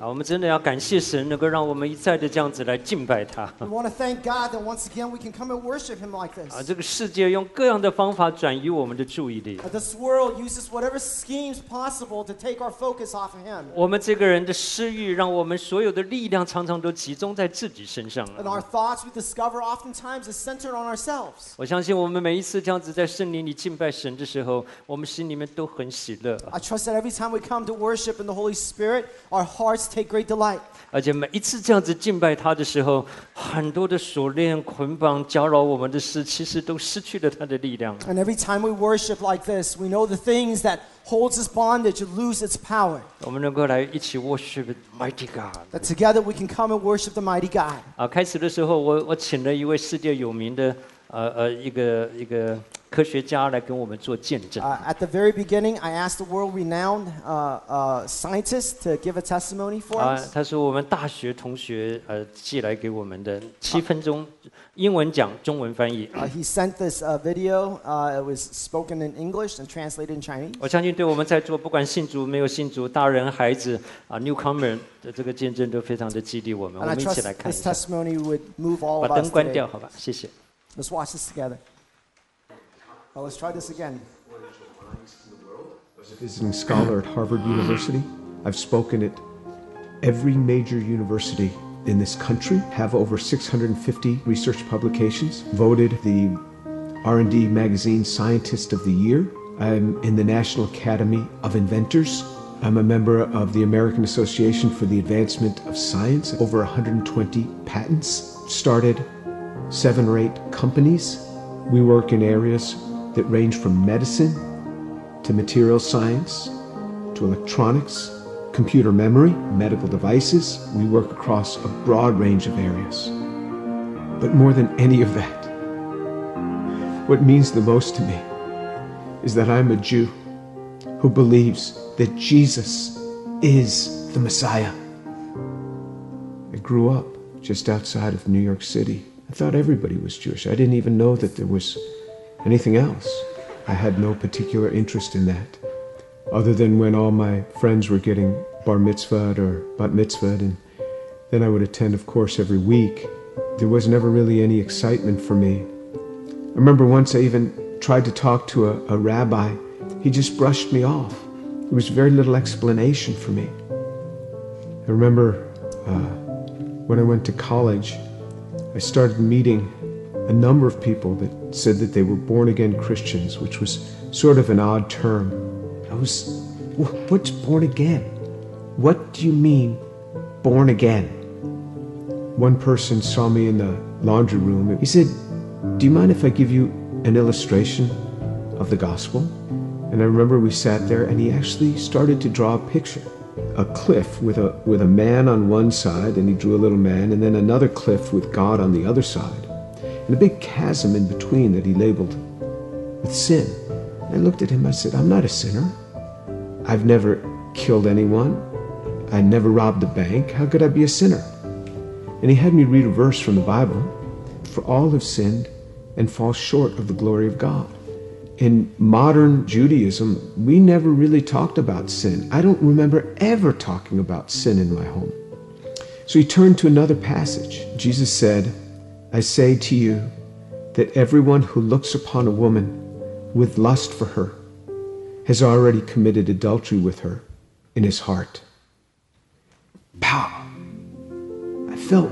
我们真的要感谢神，能够让我们一再的这样子来敬拜他。 We want to thank God that once again we can come and worship Him like this. 这个世界用各样的方法转移我们的注意力。 This world uses whatever schemes possible to take our focus off of Him. 我们这个人的私欲，让我们所有的力量常常都集中在自己身上 And our thoughts, we discover, oftentimes is centered on ourselves. 我相信我们每一次这样子在圣灵里敬拜神的时候，我们心里面都很喜乐。 I trust that every time we come to worship in the Holy Spirit, our hearts take great delight. 而且每一次这样子敬拜他的时候，很多的锁链、捆绑、搅扰我们的事，其实都失去了它的力量。 And every time we worship like this, we know the things that holds us bondage lose its power. 我们能够来一起 worship mighty God. That together we can come and worship the mighty God. 开始的时候，我请了一位世界有名的一个科学家来跟我们做见证。 At the very beginning, I asked the world-renowned scientist to give a testimony for us. 他是我们大学同学寄来给我们的7分钟英文讲中文翻译。 He sent this video. It was spoken in English and translated in Chinese. 我相信对我们在座不管信主没有信主，大人孩子newcomer 的这个见证都非常的激励我们。我 And I 们一起 trust 来看一 this 下。 testimony would move all 把 of 灯 us 关 today. 掉，好吧？谢谢。 Let's watch this together. Well, let's try this again. Visiting scholar at Harvard University. I've spoken at every major university in this country, have over 650 research publications, voted the R&D magazine Scientist of the Year. I'm in the National Academy of Inventors. I'm a member of the American Association for the Advancement of Science, over 120 patents, started 7 or 8 companies. We work in areas that range from medicine to material science to electronics, computer memory, medical devices. We work across a broad range of areas. But more than any of that, what means the most to me is that I'm a Jew who believes that Jesus is the Messiah. I grew up just outside of New York City. I thought everybody was Jewish. I didn't even know that there was anything else. I had no particular interest in that, other than when all my friends were getting bar mitzvahed or bat mitzvahed, and then I would attend, of course, every week. There was never really any excitement for me. I remember once I even tried to talk to a rabbi. He just brushed me off. There was very little explanation for me. I remember when I went to college, I started meeting a number of people that said that they were born-again Christians, which was sort of an odd term. What's born again? What do you mean, born again? One person saw me in the laundry room and he said, "Do you mind if I give you an illustration of the gospel?" And I remember we sat there and he actually started to draw a picture. A cliff with a man on one side, and he drew a little man, and then another cliff with God on the other side, and a big chasm in between that he labeled with sin. And I looked at him, I said, "I'm not a sinner. I've never killed anyone. I never robbed a bank. How could I be a sinner?" And he had me read a verse from the Bible. For all have sinned and fall short of the glory of God. In modern Judaism, we never really talked about sin. I don't remember ever talking about sin in my home. So he turned to another passage. Jesus said, "I say to you that everyone who looks upon a woman with lust for her has already committed adultery with her in his heart." Pow! I felt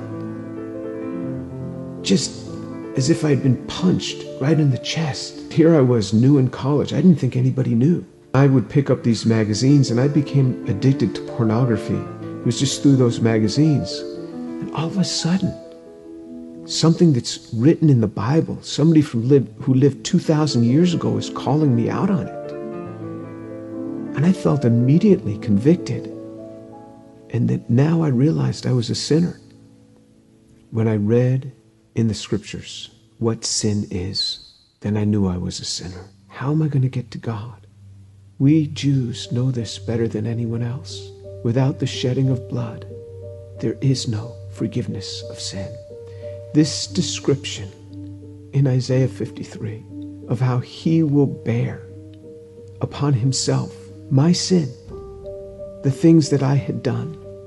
just as if I had been punched right in the chest. Here I was, new in college. I didn't think anybody knew. I would pick up these magazines and I became addicted to pornography. It was just through those magazines. And all of a sudden, something that's written in the Bible, somebody who lived 2,000 years ago is calling me out on it. And I felt immediately convicted. And that now I realized I was a sinner. When I read in the scriptures what sin is, then I knew I was a sinner. How am I going to get to God? We Jews know this better than anyone else. Without the shedding of blood, there is no forgiveness of sin. This description in Isaiah 53 of how he will bear upon himself my sin, the things that I had done,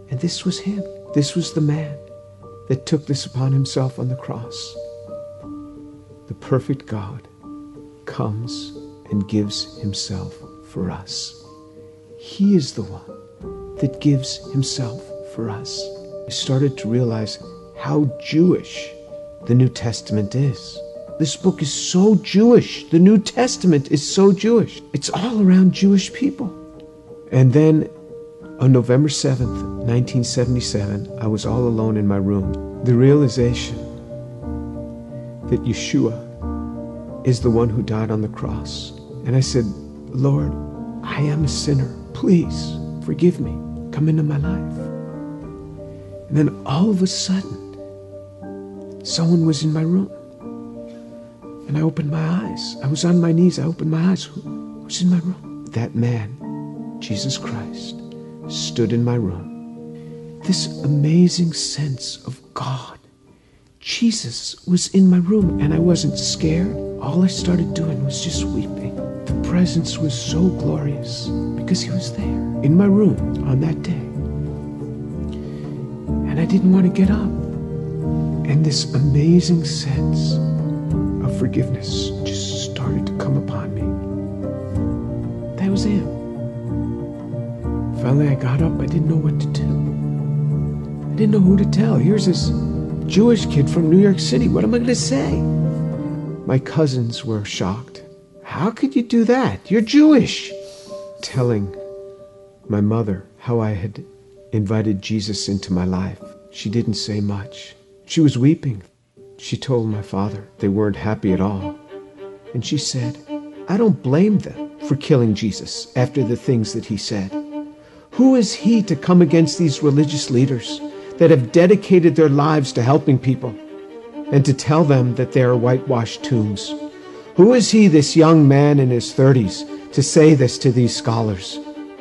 And this was him. This was the man that took this upon himself on the cross. The perfect God comes and gives himself for us. He is the one that gives himself for us. I started to realize how Jewish the New Testament is. This book is so Jewish. The New Testament is so Jewish. It's all around Jewish people. And then on November 7th, 1977, I was all alone in my room. The realization that Yeshua is the one who died on the cross. And I said, Lord, I am a sinner. Please forgive me. Come into my life. And then all of a sudden, someone was in my room. And I opened my eyes. I was on my knees. I opened my eyes. Who was in my room? That man, Jesus Christ, stood in my room. This amazing sense of God. Jesus was in my room, and I wasn't scared. All I started doing was just weeping. The presence was so glorious because he was there in my room on that day. And I didn't want to get up. And this amazing sense of forgiveness just started to come upon me. That was him. Finally, I got up. I didn't know what to do. I didn't know who to tell. Here's this Jewish kid from New York City. What am I going to say? My cousins were shocked. How could you do that? You're Jewish. Telling my mother how I had invited Jesus into my life. She didn't say much. She was weeping. She told my father they weren't happy at all. And she said, I don't blame them for killing Jesus after the things that he said. Who is he to come against these religious leaders that have dedicated their lives to helping people and to tell them that they are whitewashed tombs? Who is he, this young man in his 30s, to say this to these scholars?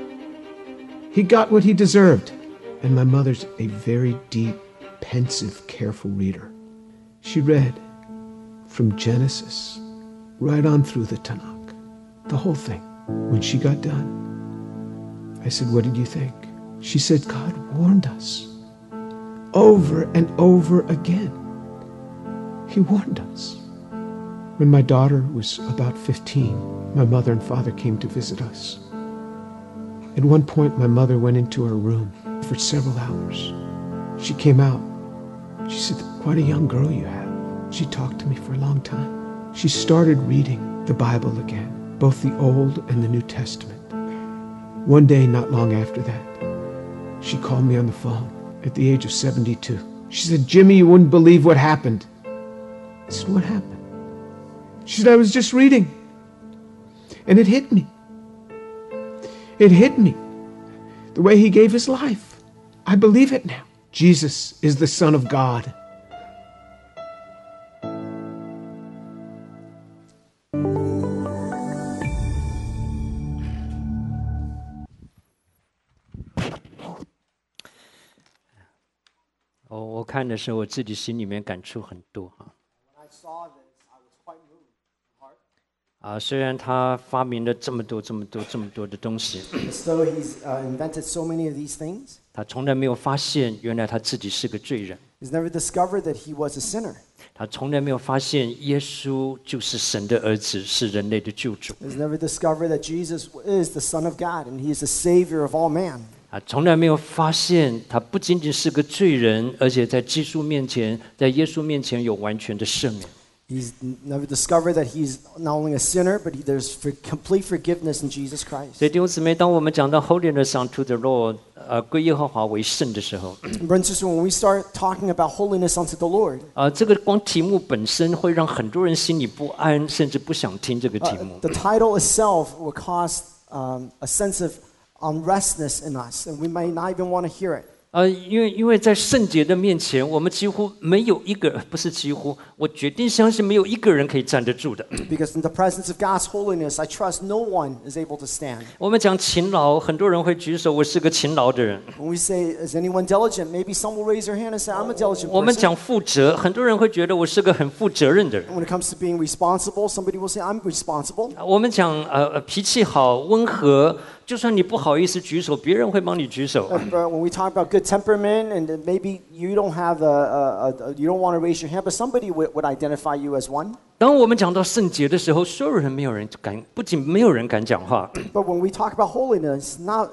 He got what he deserved. And my mother's a very deep, pensive, careful reader. She read from Genesis right on through the Tanakh, the whole thing. When she got done, I said, what did you think? She said, God warned us over and over again. He warned us. When my daughter was about 15, my mother and father came to visit us. At one point, my mother went into her room for several hours. She came out. She said, quite a young girl you have. She talked to me for a long time. She started reading the Bible again, both the Old and the New Testament. One day, not long after that, she called me on the phone at the age of 72. She said, Jimmy, you wouldn't believe what happened. I said, what happened? She said, I was just reading. And it hit me. It hit me. The way he gave his life. I believe it now. Jesus is the Son of God. 我看的时候，我自己心里面感触很多啊。 When I saw this, I was quite moved in heart. 虽然他发明了这么多的东西， As though he's invented so many of these things, 他从来没有发现原来他自己是个罪人， he's never discovered that he was a sinner. 他从来没有发现耶稣就是神的儿子，是人类的救主。 He's never discovered that Jesus is the Son of God and he is the Savior of all man. 从来没有发现他不仅仅是个罪人，而且在基督面前，在耶稣面前有完全的赦免。 He's never discovered that he's not only a sinner, but there's complete forgiveness in Jesus Christ. 所以弟兄姊妹，当我们讲到 Holiness unto the Lord， 归耶和华为圣的时候， Brothers and sisters, when we start talking about holiness unto the Lord, 这个光题目本身会让很多人心里不安，甚至不想听这个题目。 the title itself will cause a sense of unrestness in us, and we may not even want to hear it. 因为在圣洁的面前，我们几乎没有一个，不是几乎，我决定相信没有一个人可以站得住的。 Because in the presence of God's holiness, I trust no one is able to stand. 我们讲勤劳，很多人会举手，我是个勤劳的人。 When we say, is anyone diligent? Maybe some will raise their hand and say, I'm a diligent 我们 person. 讲负责，很多人会觉得我是个很负责任的人。 When it comes to being responsible, somebody will say, I'm responsible. 我们讲脾气好、温和，就算你不好意思举手，别人会帮你举手。 When we talk about good good temperament, and maybe you don't have you don't want to raise your hand, but somebody would identify you as one. 当我们讲到圣洁的时候，所有人没有人敢，不仅没有人敢讲话， But when we talk about holiness, not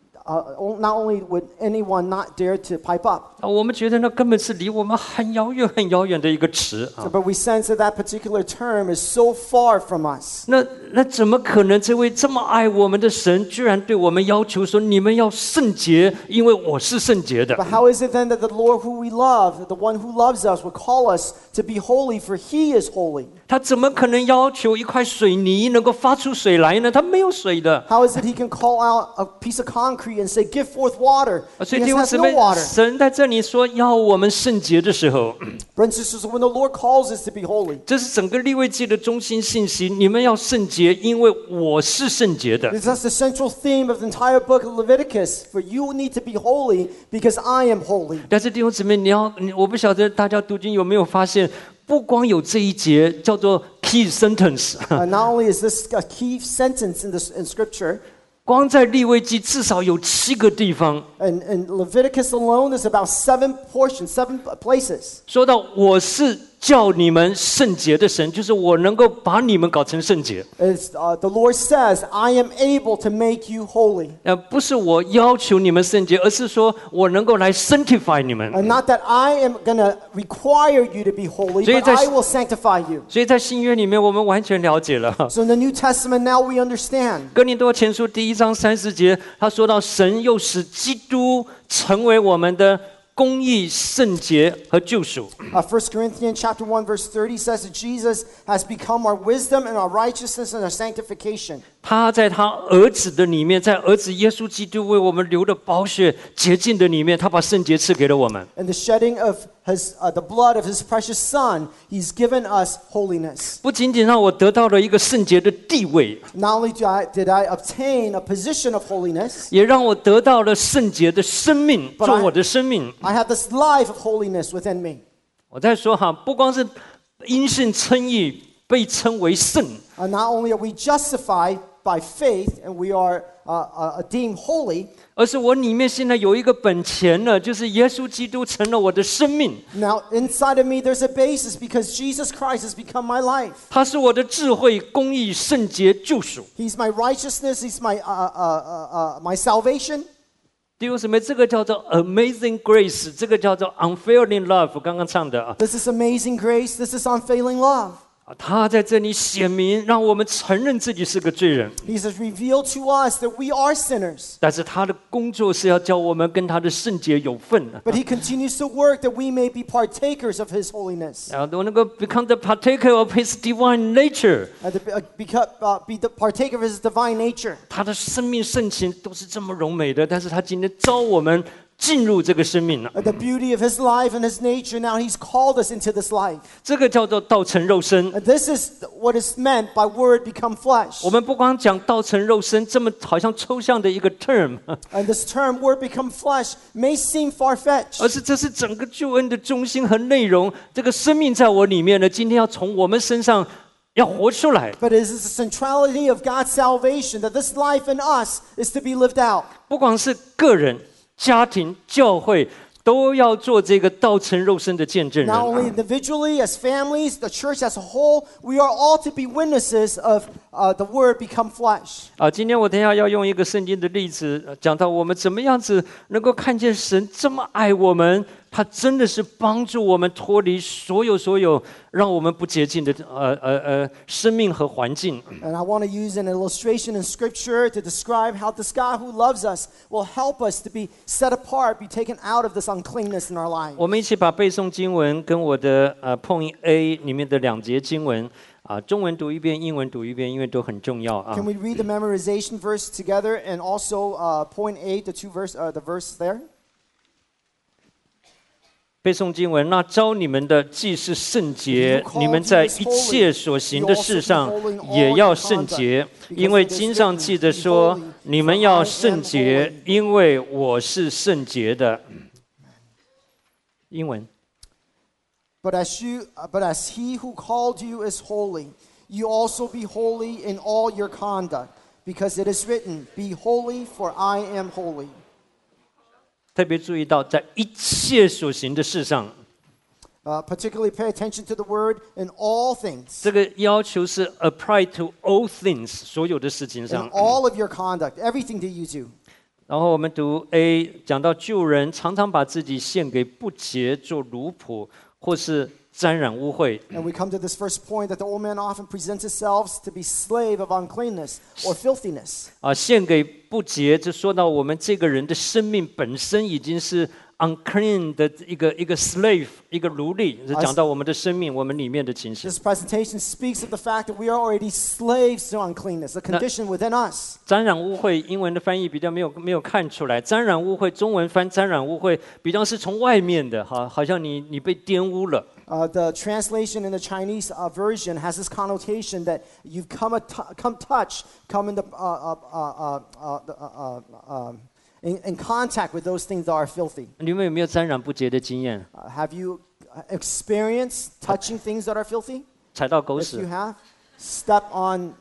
only would anyone not dare to pipe up, 我们觉得那根本是离我们很遥远、很遥远的一个词啊。 but we sense that particular term is so far from us. 那怎么可能？这位这么爱我们的神，居然对我们要求说：你们要圣洁，因为我是圣洁的。 But how is it then that the Lord who we love, the one who loves us, would call us to be holy, for He is holy? 他怎么可能要求一块水泥能够发出水来呢？他没有水的。 How is it He can call out a piece of concrete and say, "Give forth water"? 所以 He 弟兄 has 姊 no 妹， water. 神在这里说要我们圣洁的时候， Brothers and sisters, when the Lord calls us to be holy, 这是整个利未记的中心信息。你们要圣洁，因为我是圣洁的。 that's the central theme of the entire book of Leviticus. For you need to be holy because I am holy. 但是弟兄姊妹，我不晓得大家读经有没有发现，不光有这一节叫做 key sentence， Not only is this a key sentence in Scripture, 光在利未记至少有7个地方 and Leviticus alone, there's about 7 portions, 7 places. 说到我是叫你们圣洁的神，就是我能够把你们搞成圣洁。 The Lord says, "I am able to make you holy." 不是我要求你们圣洁，而是说我能够来 sanctify 你们。 Not that I am going to require you to be holy, 所以 but 在 I will sanctify you. 所以在新约里面，我们完全了解了。 So in the New Testament, now we understand. 哥林多前书第1章30节，他说到神又使基督成为我们的公义、圣洁和救赎。 1 Corinthians chapter 1 verse 30 says that Jesus has become our wisdom and our righteousness and our sanctification. 他在他儿子的里面，在儿子耶稣基督为我们流的宝血洁净的里面，他把圣洁赐给了我们。 And the shedding of the blood of his precious son, he's given us holiness. 不仅仅让我得到了一个圣洁的地位， Not only did I obtain a position of holiness, 也让我得到了圣洁的生命， But 做我的生命。 I have this life of holiness within me. 我在说哈，不光是因信称义被称为圣， Not only are we justified by faith and we are deemed holy, 而是我里面现在有一个本钱了，就是耶稣基督成了我的生命， now inside of me there's a basis because Jesus Christ has become my life. 他是我的智慧、公义、圣洁、救赎。 He's my righteousness, he's my salvation. 弟兄姊妹，这个叫做 Amazing Grace， 这个叫做 Unfailing Love， 刚刚唱的啊。 This is amazing grace, this is unfailing love. 他在这里显明，让我们承认自己是个罪人。 He has revealed to us that we are sinners. 但是他的工作是要叫我们跟他的圣洁有份。 But he continues to work that we may be partakers of his holiness. 我能够 become the partaker of his divine nature。 And to be the partaker of his divine nature. 他的生命圣情都是这么柔美的，但是他今天召我们进入这个生命了。 The beauty of his life and his nature, now he's called us into this life. 这个叫做道成肉身。 And this is what is meant by word become flesh. 我们不光讲道成肉身这么好像抽象的一个 term， And this term, word become flesh, may seem far-fetched. 而是这是整个救恩的中心和内容。这个生命在我里面呢，今天要从我们身上要活出来。 But it is the centrality of God's salvation that this life in us is to be lived out. 不光是个人、家庭、教会，都要做这个道成肉身的见证人。 Not only individually, as families, the church as a whole, we are all to be witnesses of the word become flesh. 今天我等一下要用一个圣经的例子，讲到我们怎么样子能够看见神这么爱我们，他真的是帮助我们脱离所有让我们不洁净的生命和环境。 And I want to use an illustration in Scripture to describe how this God who loves us will help us to be set apart, be taken out of this uncleanness in our lives. 我们一起把背诵经文跟我的Point A 里面的2节经文中文读一遍，英文读一遍，因为都很重要啊。 Can we read the memorization verse together and also point A, the verse there? 背诵经文，那召你们的既是圣洁，你们在一切所行的事上也要圣洁，因为经上记着说，你们要圣洁，因为我是圣洁的。英文。 But as he who called you is holy, you also be holy in all your conduct, because it is written, "Be holy, for I am holy." 特别注意到在一切所行的事上， Particularly pay attention to the word in all things, 这个要求是 apply to all things 所有的事情 in 上。 all of your conduct, everything that you do. 然后我们读 A 讲到旧人常常把自己献给不洁做奴仆，或是沾染污秽。 And we come to this first point that the old man often presents themselves to be slave of uncleanness or filthiness. 献给不洁，就说到我们这个人的生命本身已经是 unclean 的一个 slave， 一个奴隶，就讲到我们的生命，我们里面的情形。 This presentation speaks of the fact that we are already slaves to uncleanness, a condition within us. 沾染污秽，英文的翻译比较没有看出来。沾染污秽，中文翻沾染污秽，比较是从外面的，好像你被玷污了。 The translation in the Chinese version has this connotation that you've come in contact with those things that are filthy. 你们有没有沾染不洁的经验？ Have you experienced touching things that are filthy? 踩到狗 If you 屎 have, step on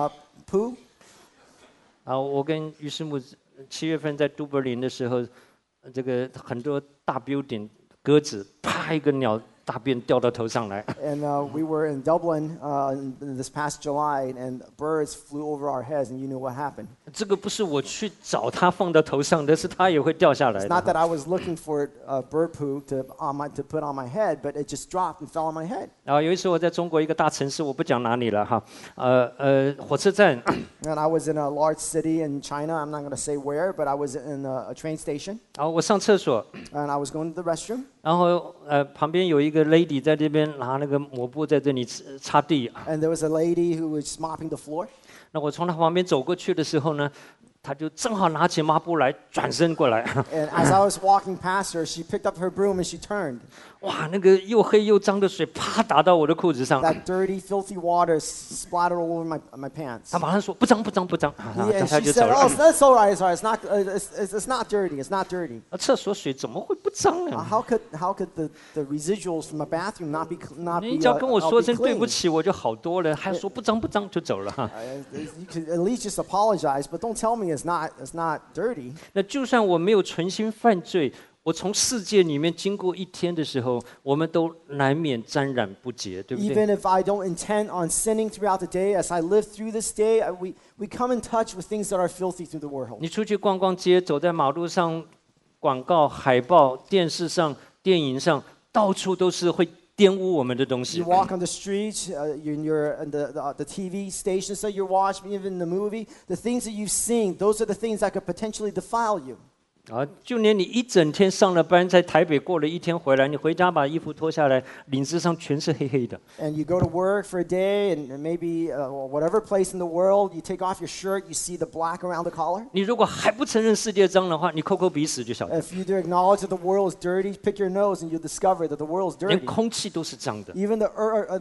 poo. 我跟于师母7月份在都柏林的时候，这个很多大 building 鸽子，啪一个鸟大便掉到头上来。 And we were in Dublin in this past July, and birds flew over our heads, and you knew what happened. 这个不是我去找它放到头上的，是它也会掉下来 It's not 的。 that I was looking for bird poo to put on my head, but it just dropped and fell on my head. 然后有一次我在中国一个大城市，我不讲哪里了哈，火车站， And I was in a large city in China. I'm not going to say where, but I was in a train station, 然后我上厕所， and I was going to the restroom. 然后旁边有一个 lady 在这边拿那个抹布在这里擦地。 And there was a lady who was mopping the floor. 那我从她旁边走过去的时候呢，她就正好拿起抹布来，转身过来。 And as I was walking past her, she picked up her broom and she turned. 哇，那个又黑又脏的水啪打到我的裤子上。 That dirty, filthy water splattered all over my pants. 她马上说不脏不脏不脏， And 她 she 就走 said, 了。 "Oh, that's all right. It's all right. It's not. It's not dirty. It's not dirty." 厕所水怎么会不脏呢？ How could the residuals from a bathroom not be 你只要跟我 not 说 be 声对不 clean? 起，我就好多了。还说不脏不脏就走了哈。 You could at least just apologize, but don't tell me it's not dirty. 那就算我没有存心犯罪，我从世界里面经过一天的时候，我们都难免沾染不洁，对不对？ Even if I don't intend on sinning throughout the day, as I live through this day, we come in touch with things that are filthy through the world. 你出去逛逛街，走在马路上，广告、海报、电视上、电影上，到处都是会玷污我们的东西 You。walk on the streets, you're in the TV stations that you're watching, even the movie, the things that you've seen, those are the things that could potentially defile you. 就连你一整天上了班，在台北过了一天回来，你回家把衣服脱下来，领子上全是黑黑的。 And you go to work for a day, and maybe whatever place in the world, you take off your shirt, you see the black around the collar. 你如果还不承认世界脏的话，你抠抠鼻屎就晓得， If you do acknowledge that the world is dirty, pick your nose, and you'll discover that the world is 连 dirty. 空气都是脏的。 Even the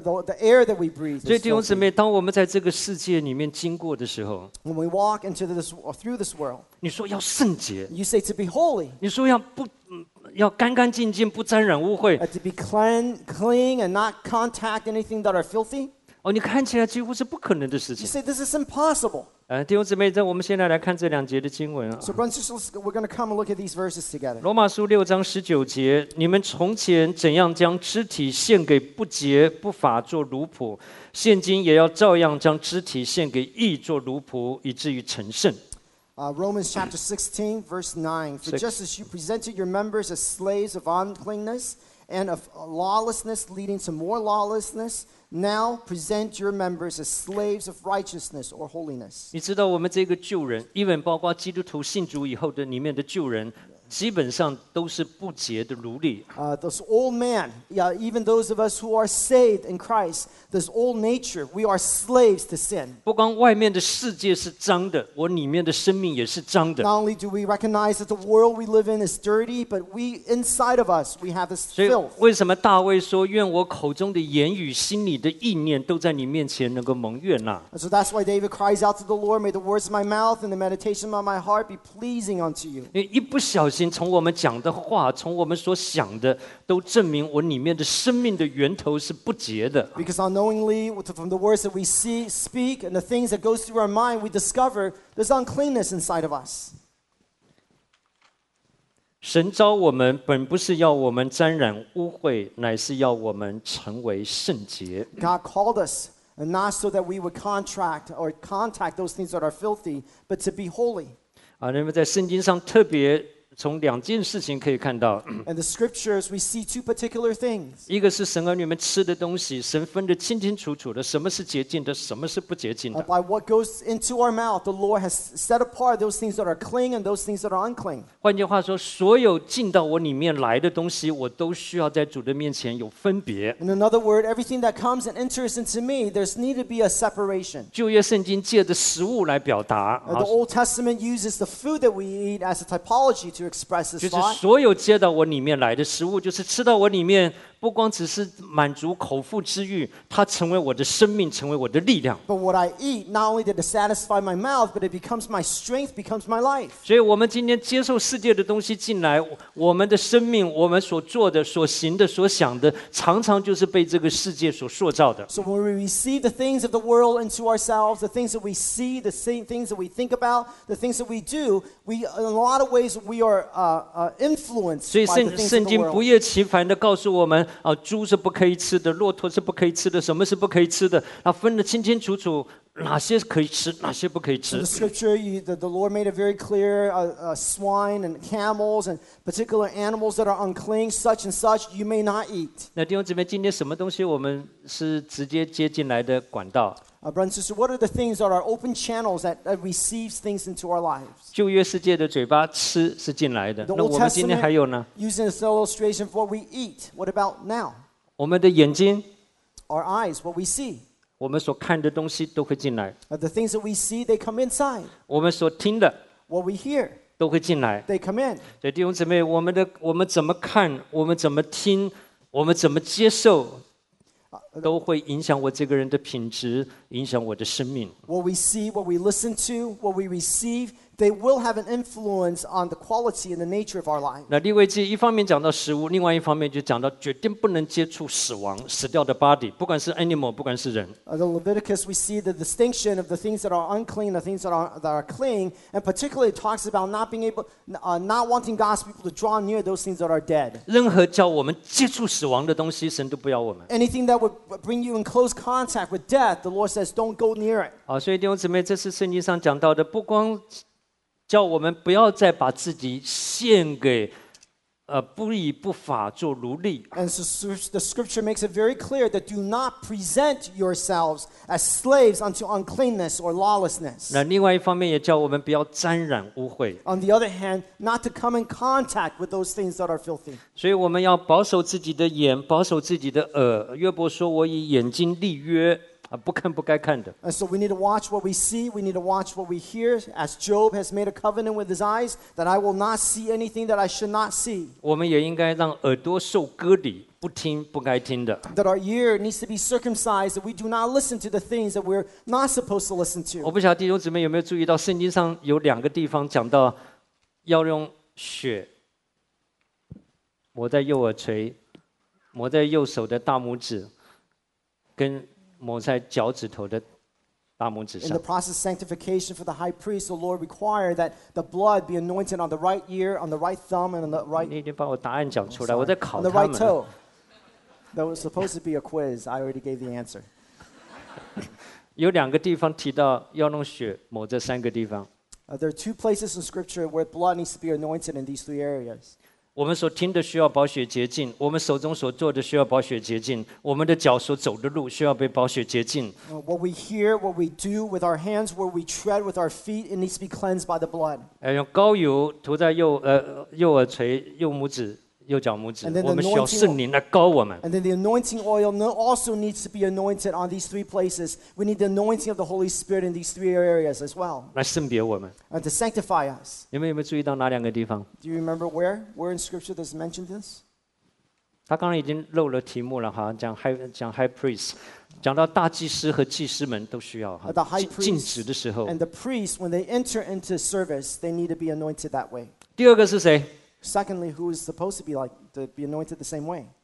air that we breathe 所以 is 弟兄姊 filthy. 妹，当我们在这个世界里面经过的时候， When we walk through this world, 你说要圣洁， you say to be holy, 你说要干干净净，不沾染污秽， to be clean and not contact anything that are filthy. 你看起来几乎是不可能的事 You 情。 say this is impossible. 弟兄姊妹，我们现在来看这2节的经文啊。 So, brothers and sisters, we're going to come and look at these verses together. 罗马书6章19节，你们从前怎样将肢体献给不洁不法做奴仆，现今也要照样将肢体献给义做奴仆，以至于成圣。 Romans chapter 16, verse 9. For just as you presented your members as slaves of uncleanness and of lawlessness leading to more lawlessness, now present your members as slaves of righteousness or holiness. 你知道我们这个旧人，even包括基督徒信主以后的里面的旧人，基本上都是不洁的奴隶。 This old man, even those of us who are saved in Christ, this old nature, we are slaves to sin. 不光外面的世界是脏的，我里面的生命也是脏的。 Not only do we recognize that the world we live in is dirty, but inside of us, we have this 所以 filth. 为什么大卫说：“愿我口中的言语、心里的意念，都在你面前能够蒙悦纳。” And so that's why David cries out to the Lord, may the words of my mouth and the meditation of my heart be pleasing unto you. 因为一不小心，从我们讲的话，从我们所想的，都证明我里面的生命的源头是不洁的。 Because unknowingly, from the words that we speak, and the things that goes through our mind, we discover there's uncleanness inside of us. 神召我们本不是要我们沾染污秽，乃是要我们成为圣洁。 God called us, and not so that we would contact those things that are filthy, but to be holy. 那么在圣经上特别从2件事情可以看到， In the scriptures, we see 2 particular things. 一个是神儿女们吃的东西，神分得清清楚楚的，什么是洁净的，什么是不洁净的。 By what goes into our mouth, the Lord has set apart those things that are clean and those things that are unclean. 换句话说，所有进到我里面来的东西，我都需要在主的面前有分别。 In another word, everything that comes and enters into me, there's need to be a separation. 旧约圣经借着食物来表达， The Old Testament uses the food that we eat as a typology to express this 就是 thought. 所有接到我里面来的食物，就是吃到我里面，不光只是满足口腹之欲，它成为我的生命，成为我的力量。 But what I eat, not only did it satisfy my mouth, but it becomes my strength, becomes my life. 所以，我们今天接受世界的东西进来，我们的生命，我们所做的、所行的、所想的，常常就是被这个世界所塑造的。 So when we receive the things of the world into ourselves, the things that we see, the same things that we think about, the things that we do, in a lot of ways we are influenced 所以 by the things 圣 of the 经不 world. 厌其烦地告诉我们猪是不可以吃的，骆驼是不可以吃的，什么是不可以吃的，分得清清楚楚，哪些可以吃，哪些不可以 In 吃 the。scripture, the Lord made it very clear, swine and camels and particular animals that are unclean, such and such, you may not eat. 那弟兄姊妹，今天什么东西我们是直接接进来的管道？ Brothers and sisters, what are the things that are open channels that receives things into our lives? 旧约世界的嘴巴吃是进来的， The 那 Old 我们今天还有呢？ Using this illustration for what we eat, what about now? 我们的眼睛， Our eyes, what we see. 我们所看的东西都会进来； The things that we see, they come inside. 我们所听的 What we hear, 都会进来。 they come in. 所以弟兄姊妹，我们怎么看，我们怎么听，我们怎么接受，都会影响我这个人的品质，影响我的生命。 What we see, what we listen to, what we receive, they will have an influence on the quality and the nature of our life. 那利未记一方面讲到食物，另外一方面就讲到决定不能接触死亡、死掉的 body， 不管是 animal， 不管是人。 The Leviticus, we see the distinction of the things that are unclean, the things that are clean, and particularly it talks about not being able, not wanting God's people to draw near those things that are dead. 任何叫我们接触死亡的东西，神都不要我们。 Anything that would bring you in close contact with death, the Lord says, don't go near it. 所以弟兄姊妹，这是圣经上讲到的，不光叫我们不要再把自己献给不义不法做奴隶。 And so the scripture makes it very clear that do not present yourselves as slaves unto uncleanness or lawlessness. 那另外一方面也叫我们不要沾染污秽。 On the other hand, not to come in contact with those things that are filthy. 所以我们要保守自己的眼，保守自己的耳。约伯说：“我以眼睛立约。”不看不该看的。 And so we need to watch what we see. We need to watch what we hear. As Job has made a covenant with his eyes, that I will not see anything that I should not see. 我们也应该让耳朵受割礼，不听不该听的。 That our ear needs to be circumcised, that we do not listen to the things that we're not supposed to listen 我 to. 不晓得弟兄姊妹有没有注意到，圣经上有2个地方讲到要用血抹在右耳垂，抹在右手的大拇指，跟抹在脚趾头的大拇指 In 上 the。process of sanctification for the high priest, the Lord required that the blood be anointed on the right ear, on the right thumb, and on the right, 你已经把我答案讲出来，我在考 on the 他 right 们。 toe. That was supposed to be a quiz. I already gave the answer. 有2个地方提到要用血抹这3个地方。 There are 2 places in Scripture where blood needs to be anointed in these 3 areas. 我们所听的需要宝血洁净，我们手中所做的需要宝血洁净，我们的脚所走的路需要被宝血洁净。 What we hear, what we do with our hands, where we tread with our feet, it needs to be cleansed by the blood. 用膏油涂在右耳垂、右拇指、右脚拇指 And then，the 我们需要 anointing 圣灵来膏我们。 And then the anointing oil also needs to be anointed on these 3 places. We need the anointing of the Holy Spirit in these 3 areas as well, 来圣别我们。 to sanctify us. 你们有没有注意到哪2个地方？ Do you remember where in Scripture does mention this? 他刚刚已经漏了题目了哈，讲 high priest， 讲到大祭司和祭司们都需要哈 The high 尽 priest 职的时候。 and the priests, when they enter into service, they need to be anointed that way. 第2个是谁？ Secondly, who is supposed to be anointed the same way?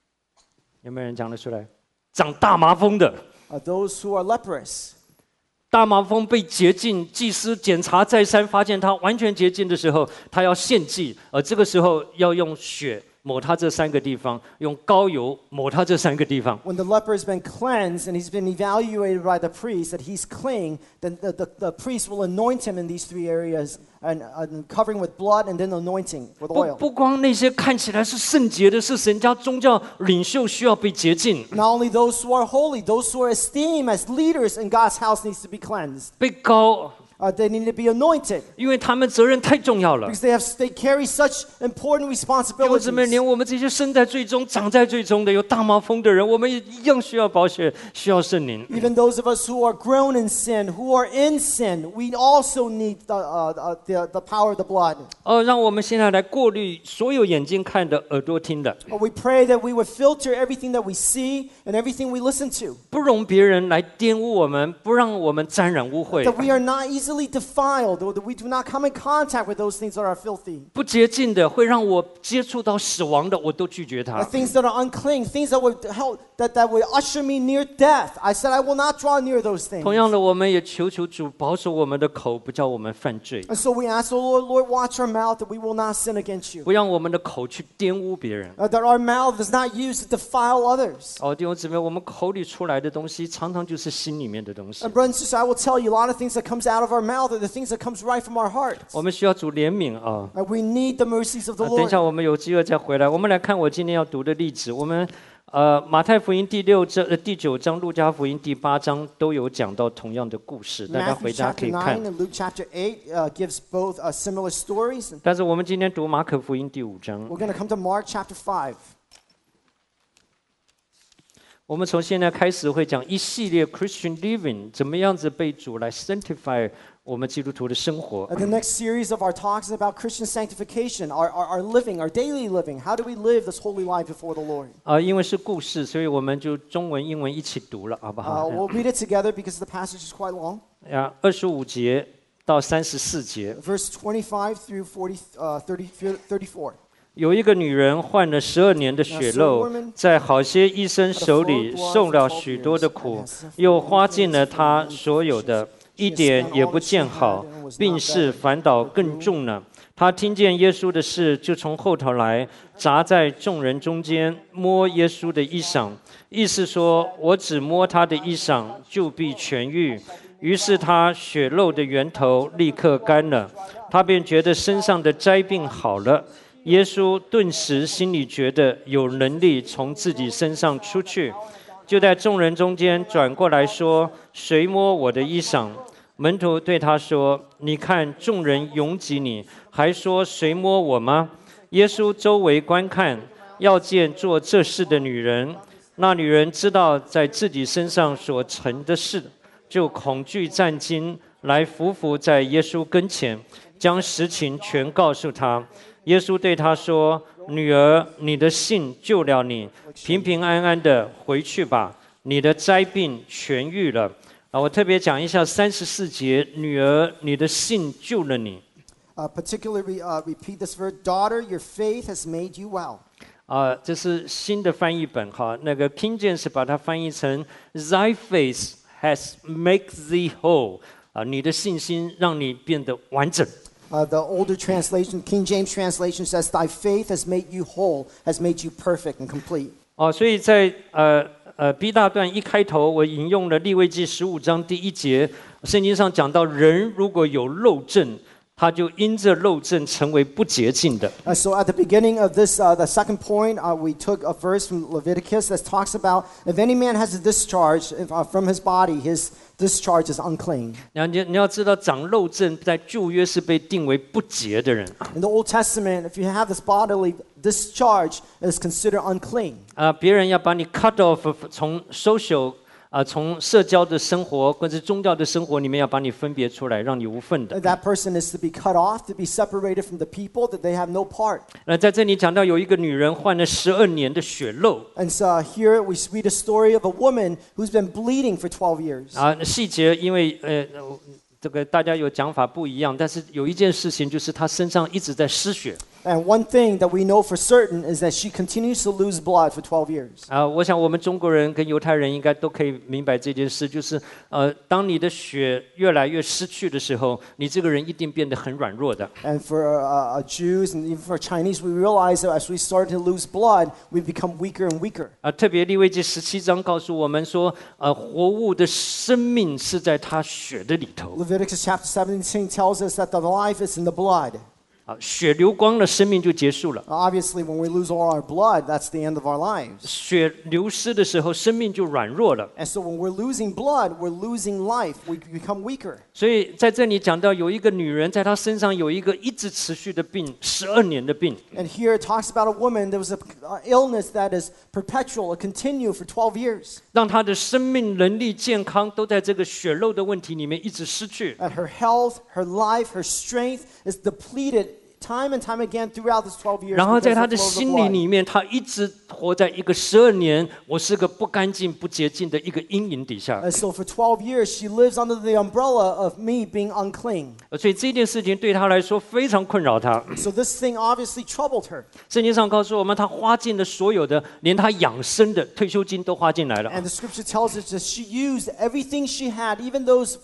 有没有人讲得出来？长大麻风的， Those who are leprous. 大麻风被洁净，祭司检查再三，发现它完全洁净的时候，他要献祭，这个时候要用血抹他这3个地方，用膏油抹他这3个地方。 When the leper has been cleansed and he's been evaluated by the priest that he's clean, then the priest will anoint him in these 3 areas and covering with blood and then anointing with 不 oil. 不光那些看起来是圣洁的，是神家宗教领袖需要被洁净， Not only those who are holy, those who are esteemed as leaders in God's house needs to be cleansed. 被膏， They need to be anointed 因为他们责任太重要了。 because they carry such important 弟兄姊妹， responsibilities. 连我们这些生在最终、长在最终的有大麻风的人，我们也一样需要宝血，需要圣灵。 Even those of us who are grown in sin, who are in sin, we also need the power of the blood. 让我们现在来过滤所有眼睛看的、耳朵听的， We pray that we would filter everything that we see and everything we listen to, 不容别人来玷污我们，不让我们沾染污秽。 that we are not easily defiled, or that we do not come in contact with those things that are filthy. 不洁净的，会让我接触到死亡的，我都拒绝 The 它。 things that are unclean, things that would help, that would usher me near death. I said I will not draw near those things. 同样的，我们也求主保守我们的口，不叫我们犯罪， And so we ask the Lord, watch our mouth that we will not sin against you. 不让我们的口去玷污别人。 That our mouth is not used to defile others. 弟兄姊妹，我们口里出来的东西，常常就是心里面的东西 And。brothers and sisters, I will tell you, a lot of things that comes out of our mouth are the things that comes right from our hearts. 我们需要主怜悯啊！ And we need the mercies of the 等一 Lord. 下我们有机会再回来。我们来看我今天要读的例子。我们马太福音第9章、路加福音第8章都有讲到同样的故事，大家 Matthew 回家可 chapter 以看 9。and Luke chapter 8 gives both similar stories. 但是我们今天读马可福音第5章， We're going to come to Mark chapter 5. 我们从现在开始会讲一系列 Christian living 怎么样子被主来 sanctify 我们基督徒的生活。 The next series of our talks is about Christian sanctification, our living, our daily living. How do we live this holy life before the Lord? 因为是故事，所以我们就中文、英文一起读了，好不好？ We'll read it together because the passage is quite long. 25节到34节， Verse 25 through 34. 有一个女人患了12年的血漏，在好些医生手里受了许多的苦，又花尽了她所有的，一点也不见好，病势反倒更重了。她听见耶稣的事，就从后头来，扎在众人中间，摸耶稣的衣裳，意思说：我只摸他的衣裳，就必痊愈。于是她血漏的源头立刻干了，她便觉得身上的灾病好了。耶稣顿时心里觉得有能力从自己身上出去，就在众人中间转过来说：谁摸我的衣裳？门徒对他说：你看众人拥挤你，还说谁摸我吗？耶稣周围观看，要见做这事的女人。那女人知道在自己身上所成的事，就恐惧战惊，来伏伏在耶稣跟前，将实情全告诉他。耶稣对他说：女儿，你的信救了你，平平安安的回去吧，你的灾病痊愈了。我特别讲一下34节，女儿，你的信救了你。 Particularly repeat this verse, daughter, your faith has made you well. 这是新的翻译本哈，那个 King James 把它翻译成 Thy faith has made thee whole。你的信心让你变得完整。 The older translation, King James translation says, thy faith has made you whole, has made you perfect and complete. 所以在B 大段一开头，我引用了利未记15章第1节，圣经上讲到，人如果有漏症，他就因着漏症成为不洁净的。 So at the beginning of this, the second point, we took a verse from Leviticus that talks about if any man has a discharge from his body, his discharge is unclean. 你要知道，长漏症在旧约是被定为不洁的人。 In the Old Testament, if you have this bodily discharge, it is considered unclean. 别人要把你 cut off 从 social 从社交的生活或者宗教的生活里面要把你分别出来，让你无份的。 That person is to be cut off, to be separated from the people, that they have no part. 在这里讲到有一个女人患了12年的血漏。 And so here we read a story of a woman who's been bleeding for 12 years. 细节因为这个大家有讲法不一样，但是有一件事情就是她身上一直在失血。 And one thing that we know for certain is that she continues to lose blood for 12 years. 我想我们中国人跟犹太人应该都可以明白这件事，就是当你的血越来越失去的时候，你这个人一定变得很软弱的。 And for Jews and even for Chinese, we realize that as we start to lose blood, we become weaker and weaker. 特别利未记17章告诉我们说，活物的生命是在他血的里头。 Leviticus chapter 17 tells us that the life is in the blood. 血流光了，生命就结束了。 Obviously, when we lose all our blood, that's the end of our lives. 血流失的时候，生命就软弱了。 And so when we're losing blood, we're losing life. We become weaker. 所以在这里讲到有一个女人，在她身上有一个一直持续的病，12年的病。 And here it talks about a woman. There was an illness that is perpetual, continue for 12 years. 让她的生命、能力、健康都在这个血肉的问题里面一直失去。 And her health, her life, her strength is depleted time and time again throughout this 12 years. 然后在她的心理里面，她一直活在一个12年，我是个不干净、不洁净的一个阴影底下。 And so for 12 years, she lives under the umbrella of me being unclean. 所以这件事情对她来说非常困扰她。 So this thing obviously troubled her. 圣经上告诉我们，她花尽了所有的，连她养生的退休金都花进来了。 And the scripture tells us that she used everything she had, even those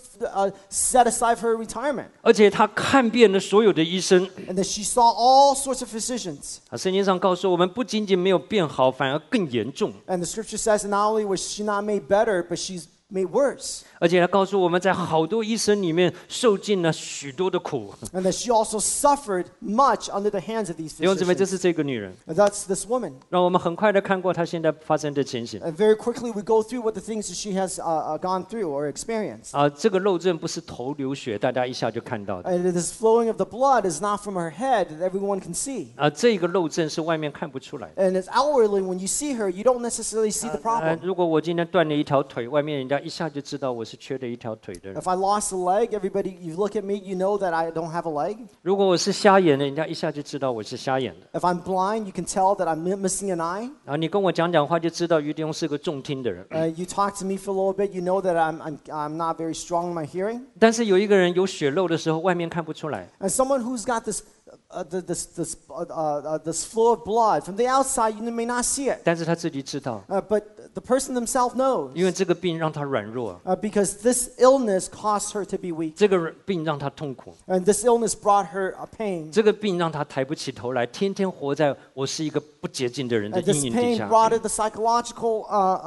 set aside for her retirement. 而且她看遍了所有的医生。 And that she saw all sorts of physicians. 圣经上告诉我们，不仅仅没有变好，反而更严重。 And the scripture says that not only was she not made better, but she's made worse. 而且还告诉我们在好多医生里面受尽了许多的苦。 And that she also suffered much under the hands of these 弟兄姊妹，这 physicians. 是这个女人。 And that's this woman. 让我们很快的看过她现在发生的情形。 And very quickly we go through what the things that she has gone through or experienced. 这个漏症不是头流血，大家一下就看到的。 And this flowing of the blood is not from her head that everyone can see. 这个漏症是外面看不出来的。 And it's outwardly when you see her, you don't necessarily see the problem. 如果我今天断了一条腿，外面人家一下就知道我是缺了一条腿的人。 If I lost a leg, everybody, you look at me, you know that I don't have a leg. 如果我是瞎眼的，人家一下就知道我是瞎眼的。 If I'm blind, you can tell that I'm missing an eye. 你跟我讲话就知道于弟兄是个重听的人。 You talk to me for a little bit, you know that I'm not very strong in my hearing. 但是有一个人有血肉的时候，外面看不出来。 And someone who's got this flow of blood from the outside, you may not see it. 但是他自己知道， But the person themselves knows. 因为这个病让他软弱， Because this illness caused her to be weak. 这个病让他痛苦， And this illness brought her a pain. 这个病让他抬不起头来，天天活在我是一个不洁净的人的 And this 阴影底 pain 下。 brought her the psychological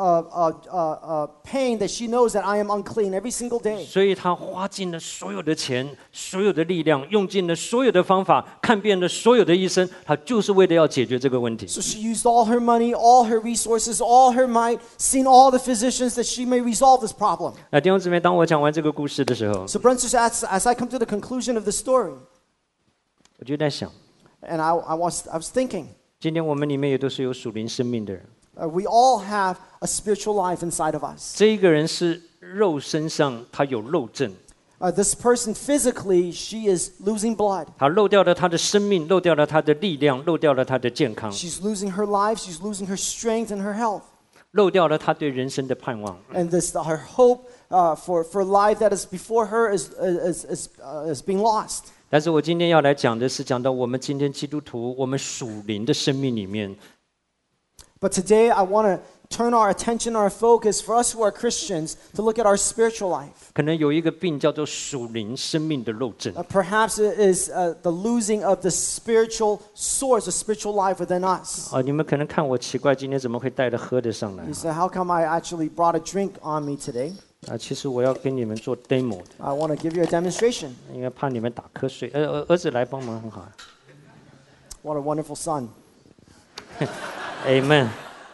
pain that she knows that I am unclean every single day. 所以他花尽了所有的钱、所有的力量，用尽了所有的方法，看遍了所有的医生，他就是为了要解决这个问题。 So she used all her money, all her resources, all her might, seen all the physicians that she may resolve this problem. 弟兄姊妹，当我讲完这个故事的时候， So, brothers and sisters, as I come to the conclusion of the story, 我就在想， and I was thinking, 今天我们里面也都是有属灵生命的人， we all have a spiritual life inside of us. 这一个人是肉身上他有漏症。 This person physically, she is losing blood. 他漏掉了他的生命，漏掉了他的力量，漏掉了他的健康， She's losing her life. She's losing her strength and her health. 漏掉了他对人生的盼望。 And her hope for life that is before her is being lost. 但是我今天要来讲的是，讲到我们今天基督徒，我们属灵的生命里面， But today I want to turn our attention, our focus for us who are Christians to look at our spiritual life. 可能有一个病叫做属灵生命的漏症。 Perhaps it is the losing of the spiritual source, the spiritual life within us. 你们可能看我奇怪，今天怎么会带着喝的上来 You？ say, how come I actually brought a drink on me today? 其实我要跟你们做 demo 的， I want to give you a demonstration. 因为怕你们打瞌睡。儿子来帮忙很好。 What a wonderful son. Amen。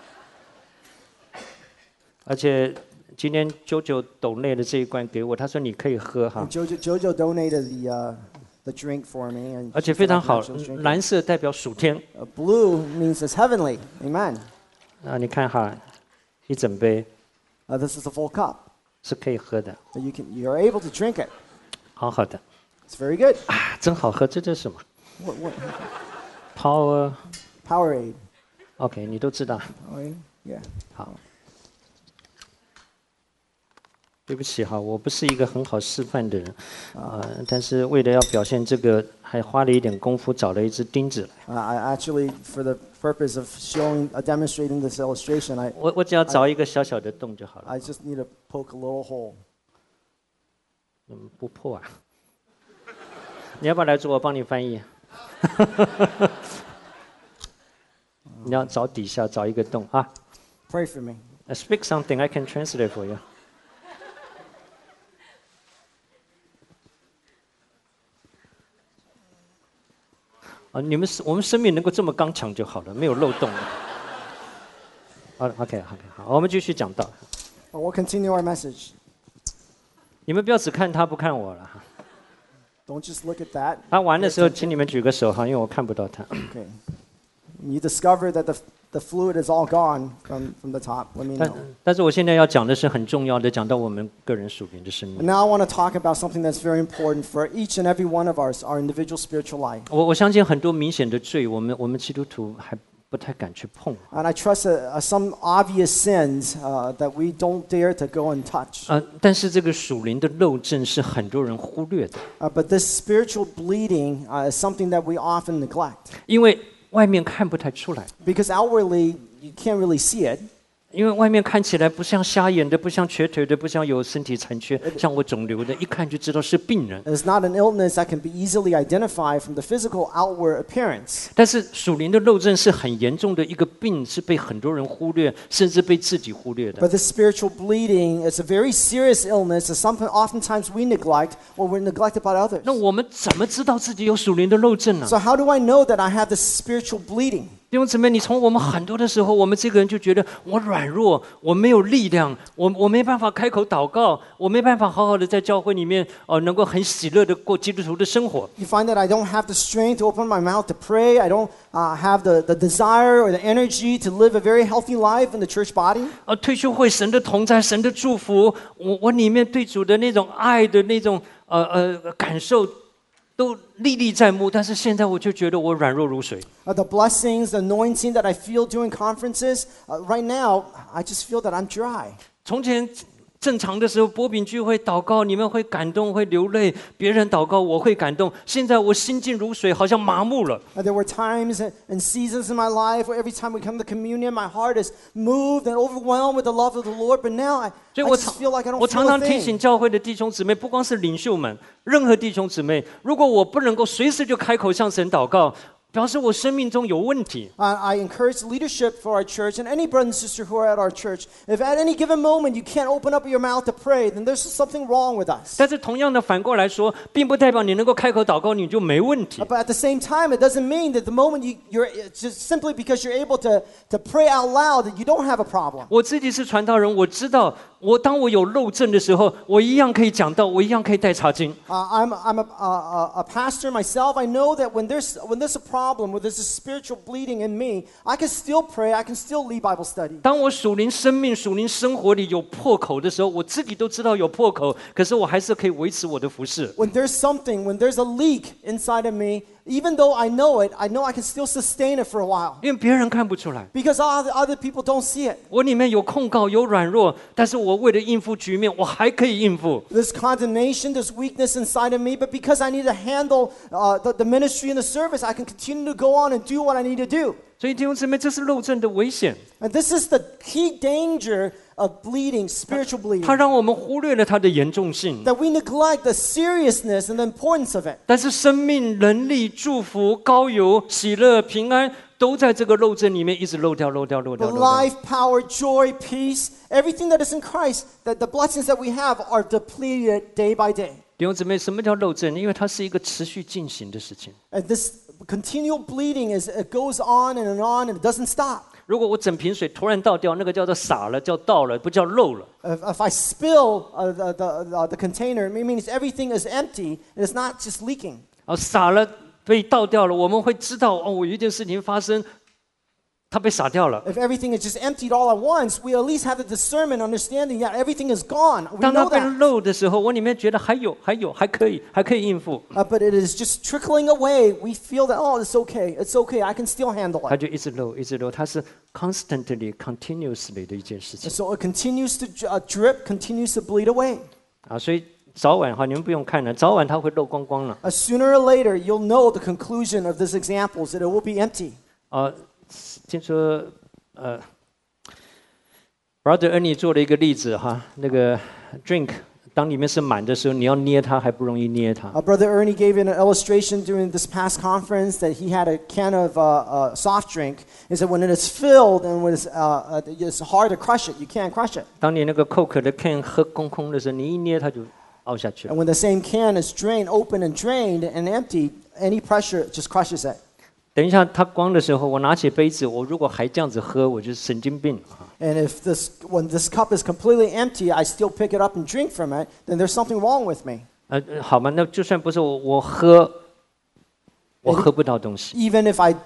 而且今天JoJo抖内的这一罐给我，他说你可以喝哈， Jojo donated the drink for me. And 而且非常好 she said I can actually drink it. 蓝色代表属天 Blue means it's heavenly. Amen. 你看哈，一整杯 This is a full cup. 是可以喝的， You're able to drink it. 好好的 It's very good. 真好喝。这是什么 What? ？Power Powerade. OK， 你都知道。 Oh, yeah. 好， 对不起哈，我不是一个很好示范的人，但是为了要表现这个，还花了一点功夫找了一只钉子来。 I actually, for the purpose of demonstrating this illustration, 我只要找一个小小的洞就好了。 I just need to poke a little hole. 不破啊？你要不要来做？我帮你翻译。你要找底下找一个洞啊。 Pray for me. Speak something, I can translate for you. 我们生命能够这么刚强就好了，没有漏洞。OK， 好，我们继续讲到。 We'll continue our message. 你们不要只看他不看我了。 Don't just look at that. 他玩的时候，请你们举个手哈，因为我看不到他。 Okay. You discover that the fluid is all gone from the top. Let me know. 但是我现在要讲的是很重要的，讲到我们个人属灵的生命。 Now I want to talk about something that's very important for each and every one of our individual spiritual life. 我相信很多明显的罪，我们基督徒还不太敢去碰。 And I trust some obvious sins that we don't dare to go and touch. 但是这个属灵的漏症是很多人忽略的。 But this spiritual bleeding is something that we often neglect. 因为外面看不太出来。 Because outwardly you can't really see it. 因为外面看起来不像瞎眼的，不像瘸腿的，不像有身体残缺，像我肿瘤的，一看就知道是病人。 It's not an illness that can be easily identified from the physical outward appearance. 但是属灵的漏症是很严重的一个病，是被很多人忽略，甚至被自己忽略的。 But the spiritual bleeding is a very serious illness. It's something oftentimes we neglect or we're neglected by others. 那我们怎么知道自己有属灵的漏症呢？ So how do I know that I have this spiritual bleeding? 弟兄姊妹，你从我们很多的时候，我们这个人就觉得我软弱，我没有力量，我没办法开口祷告，我没办法好好的在教会里面能够很喜乐的过基督徒的生活。 You find that I don't have the strength to open my mouth to pray. I don't have the desire or the energy to live a very healthy life in the church body. 退休会神的同在，神的祝福，我里面对主的那种爱的那种感受。都历历在目，但是现在我就觉得我软弱如水。 The blessings, the anointing that I feel during conferences, right now, I just feel that I'm dry. 从前正常的时候，波饼聚会祷告，你们会感动，会流泪；别人祷告，我会感动。现在我心静如水，好像麻木了。 There were times and seasons in my life where every time we come to communion, my heart is moved and overwhelmed with the love of the Lord. But now I just feel like I don't 我常 feel 常 a 提醒 thing. 教会的弟兄姊妹，不光是领袖们，任何弟兄姊妹，如果我不能够随时就开口向神祷告，表示我生命中有问题。 I encourage leadership for our church and any brother and sister who are at our church. If at any given moment you can't open up your mouth to pray, then there's something wrong with us. 但是同样的反过来说，并不代表你能够开口祷告你就没问题。 But at the same time, it doesn't mean that the moment you're just simply because you're able to pray out loud that you don't have a problem. 我自己是传道人，我知道，当我有漏症的时候，我一样可以讲道，我一样可以带查经。 I'm a pastor myself. I know that when there's a problem, when there's a spiritual bleeding in me, I can still pray. I can still lead Bible study. 当我属灵生命、属灵生活里有破口的时候，我自己都知道有破口，可是我还是可以维持我的服事。 When there's a leak inside of me, even though I know it, I know I can still sustain it for a while. 因为别人看不出来， Because other people don't see it. 我里面有控告、有软弱，但是我为了应付局面，我还可以应付。 There's condemnation, there's weakness inside of me, but because I need to handle the ministry and the service, I can continue to go on and do what I need to do. 所以弟兄姊妹，这是漏症的危险。 And this is the key danger of bleeding, spiritual bleeding. 它让我们忽略了它的严重性。 That we neglect the seriousness and the importance of it. 但是生命、能力、祝福、高油、喜乐、平安，都在这个漏症里面一直漏掉。 The life, power, joy, peace, everything that is in Christ, that the blessings that we have are depleted day by day. 弟兄姊妹，什么叫漏症？因为它是一个持续进行的事情。 And this continual bleeding it goes on and it doesn't stop. 如果我整瓶水突然倒掉，那个叫做洒了，叫倒了，不叫漏了。 If I spill the container, it means everything is empty and it's not just leaking. 洒了被倒掉了，我们会知道我有一件事情发生， 它被撒掉了。 If everything is just emptied all at once, we at least have the discernment, understanding, yeah, everything is gone. We 当它 know 被 that. 漏的时候，我里面觉得还有，还可以应付， But it is just trickling away. We feel that, oh, it's okay, I can still handle 它 it. 就一直漏，它是 continuously 的一件事情 And so it continues to drip, continues to bleed away. 啊，所以早晚哈，你们不用看了，早晚它会漏光光了。 Sooner or later, you'll know the conclusion of this example is that it will be empty. 听说Brother Ernie 做了一个例子哈，那个 drink 当里面是满的时候，你要捏它还不容易捏它。 Brother Ernie gave an illustration during this past conference that he had a can of soft drink. He said when it is filled and when it's hard to crush it, you can't crush it. 当你那个 Coke 的 can 喝空的时候，你一捏它就凹下去了 And。when the same can is open and drained and empty, any pressure just crushes it. 等一下它光的时候，我拿起杯子，我如果还这样子喝，我就是神经病啊！ And when this cup is completely empty, I still pick it up and drink from it, then there's something wrong with me. 好吗？那就算不是我喝不到东西。 Even if I